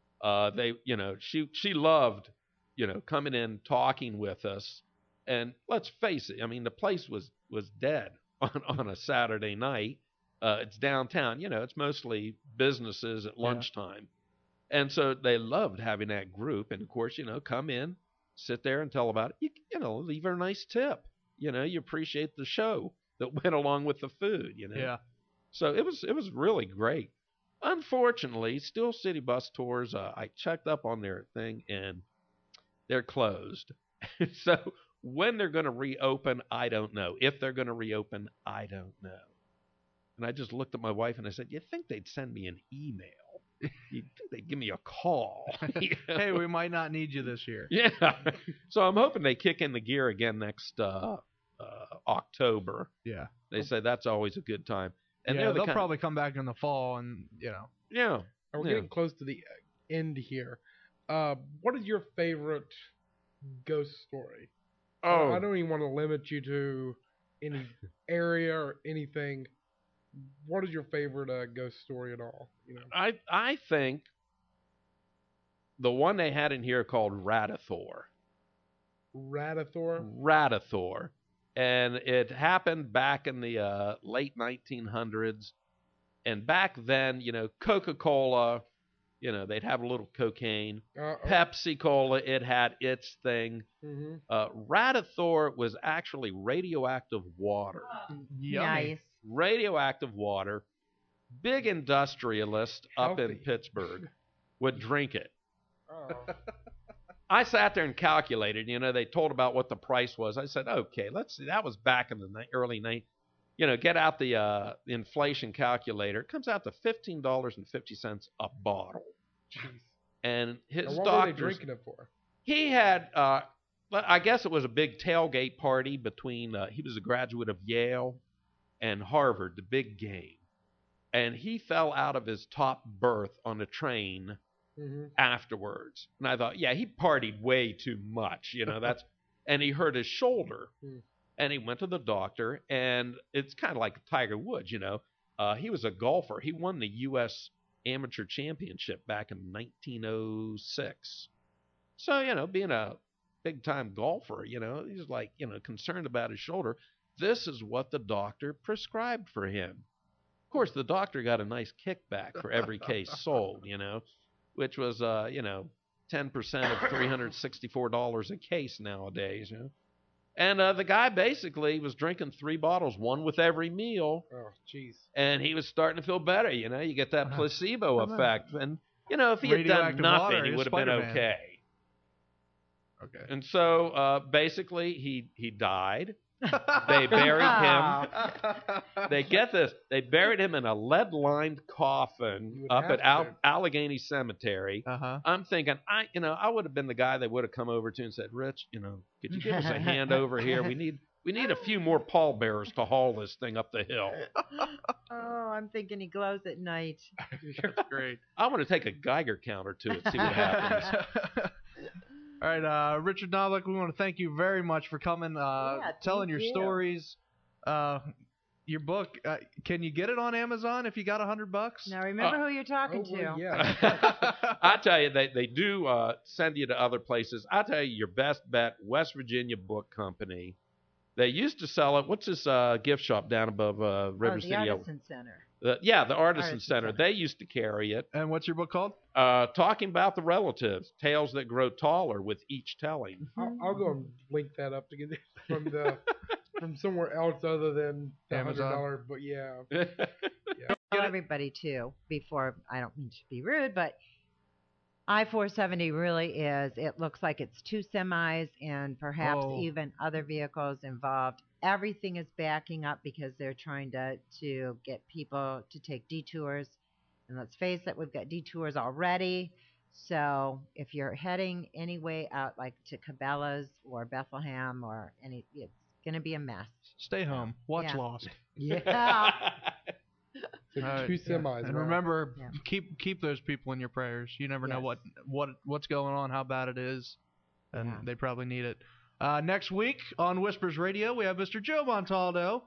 She loved, coming in, talking with us. And let's face it, I mean, the place was dead on a Saturday night. It's downtown, it's mostly businesses at lunchtime. And so they loved having that group. And of course, come in, sit there and tell about it. Leave her a nice tip. You appreciate the show that went along with the food, Yeah. So it was really great. Unfortunately, Steel City Bus Tours, I checked up on their thing, and they're closed. So when they're going to reopen, I don't know. If they're going to reopen, I don't know. And I just looked at my wife and I said, you'd think they'd send me an email. You'd think they'd give me a call. Hey, we might not need you this year. Yeah. So I'm hoping they kick in the gear again next October. Yeah. They say that's always a good time. And yeah, they'll kind probably come back in the fall and, Yeah. We're Yeah. getting close to the end here. What is your favorite ghost story? Oh, I don't even want to limit you to any area or anything. What is your favorite ghost story at all? I think the one they had in here called Radathor. Radathor? And it happened back in the late 1900s. And back then, Coca-Cola, they'd have a little cocaine. Pepsi-Cola, it had its thing. Mm-hmm. Radathor was actually radioactive water. Yummy. Nice. Radioactive water. Big industrialist up in Healthy. Pittsburgh would drink it. Oh. I sat there and calculated. They told about what the price was. I said, okay, let's see. That was back in the early 90s. Get out the inflation calculator. It comes out to $15.50 a bottle. Jeez. And his Now, what doctors, were they drinking it for? he had, I guess it was a big tailgate party between, he was a graduate of Yale and Harvard, the big game. And he fell out of his top berth on the train afterwards. And I thought, yeah, he partied way too much, and he hurt his shoulder. And he went to the doctor, and it's kind of like Tiger Woods, he was a golfer. He won the U.S. Amateur Championship back in 1906. So, being a big-time golfer, he's like, concerned about his shoulder. This is what the doctor prescribed for him. Of course, the doctor got a nice kickback for every case sold, which was, 10% of $364 a case nowadays, And the guy basically was drinking 3 bottles, one with every meal. Oh, jeez. And he was starting to feel better. You get that placebo effect. And, if he had done nothing, he would have been okay. Okay. And so basically he died. They buried him. They get this. They buried him in a lead-lined coffin up at Allegheny Cemetery. I'm thinking, I would have been the guy they would have come over to and said, Rich, could you give us a hand over here? We need a few more pallbearers to haul this thing up the hill. Oh, I'm thinking he glows at night. That's great. I want to take a Geiger counter to it, see what happens. All right, Richard Knobloch, we want to thank you very much for coming, telling your stories. Your book, can you get it on Amazon if you got $100? Now remember who you're talking to. Well, yeah. I tell you, they do send you to other places. I tell you, your best bet, West Virginia Book Company. They used to sell it. What's this gift shop down above River City? The Artisan Center. The Artisan Center. They used to carry it. And what's your book called? Talking about the relatives, tales that grow taller with each telling. I'll go and link that up to get it from somewhere else other than the Amazon. $100. But yeah. Tell everybody too, before, I don't mean to be rude, but I-470 really is, it looks like it's 2 semis and perhaps even other vehicles involved. Everything is backing up because they're trying to get people to take detours. And let's face it, we've got detours already. So if you're heading any way out, like to Cabela's or Bethlehem or it's going to be a mess. Stay home. Watch Lost. Yeah. So 2 semis. And remember, keep those people in your prayers. You never know what's going on, how bad it is, and they probably need it. Next week on Whispers Radio, we have Mr. Joe Montaldo.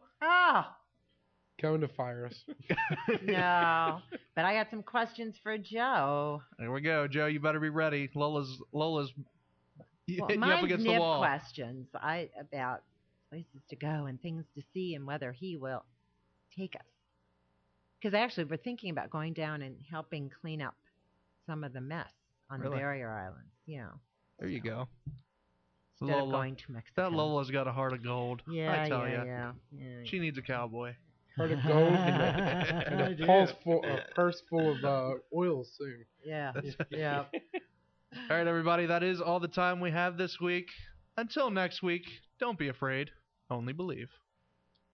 Coming to fire us. No, but I got some questions for Joe. There we go, Joe. You better be ready. Lola's Well, hitting you up against the nib wall. questions about places to go and things to see and whether he will take us. Because actually, we're thinking about going down and helping clean up some of the mess on the barrier islands. Yeah. There you go. Instead of going to Mexico. That Lola's got a heart of gold. Yeah, I tell you. Yeah. She needs a cowboy. Heart of gold and a purse full of oil soon. Yeah. Yeah. All right, everybody. That is all the time we have this week. Until next week, don't be afraid. Only believe.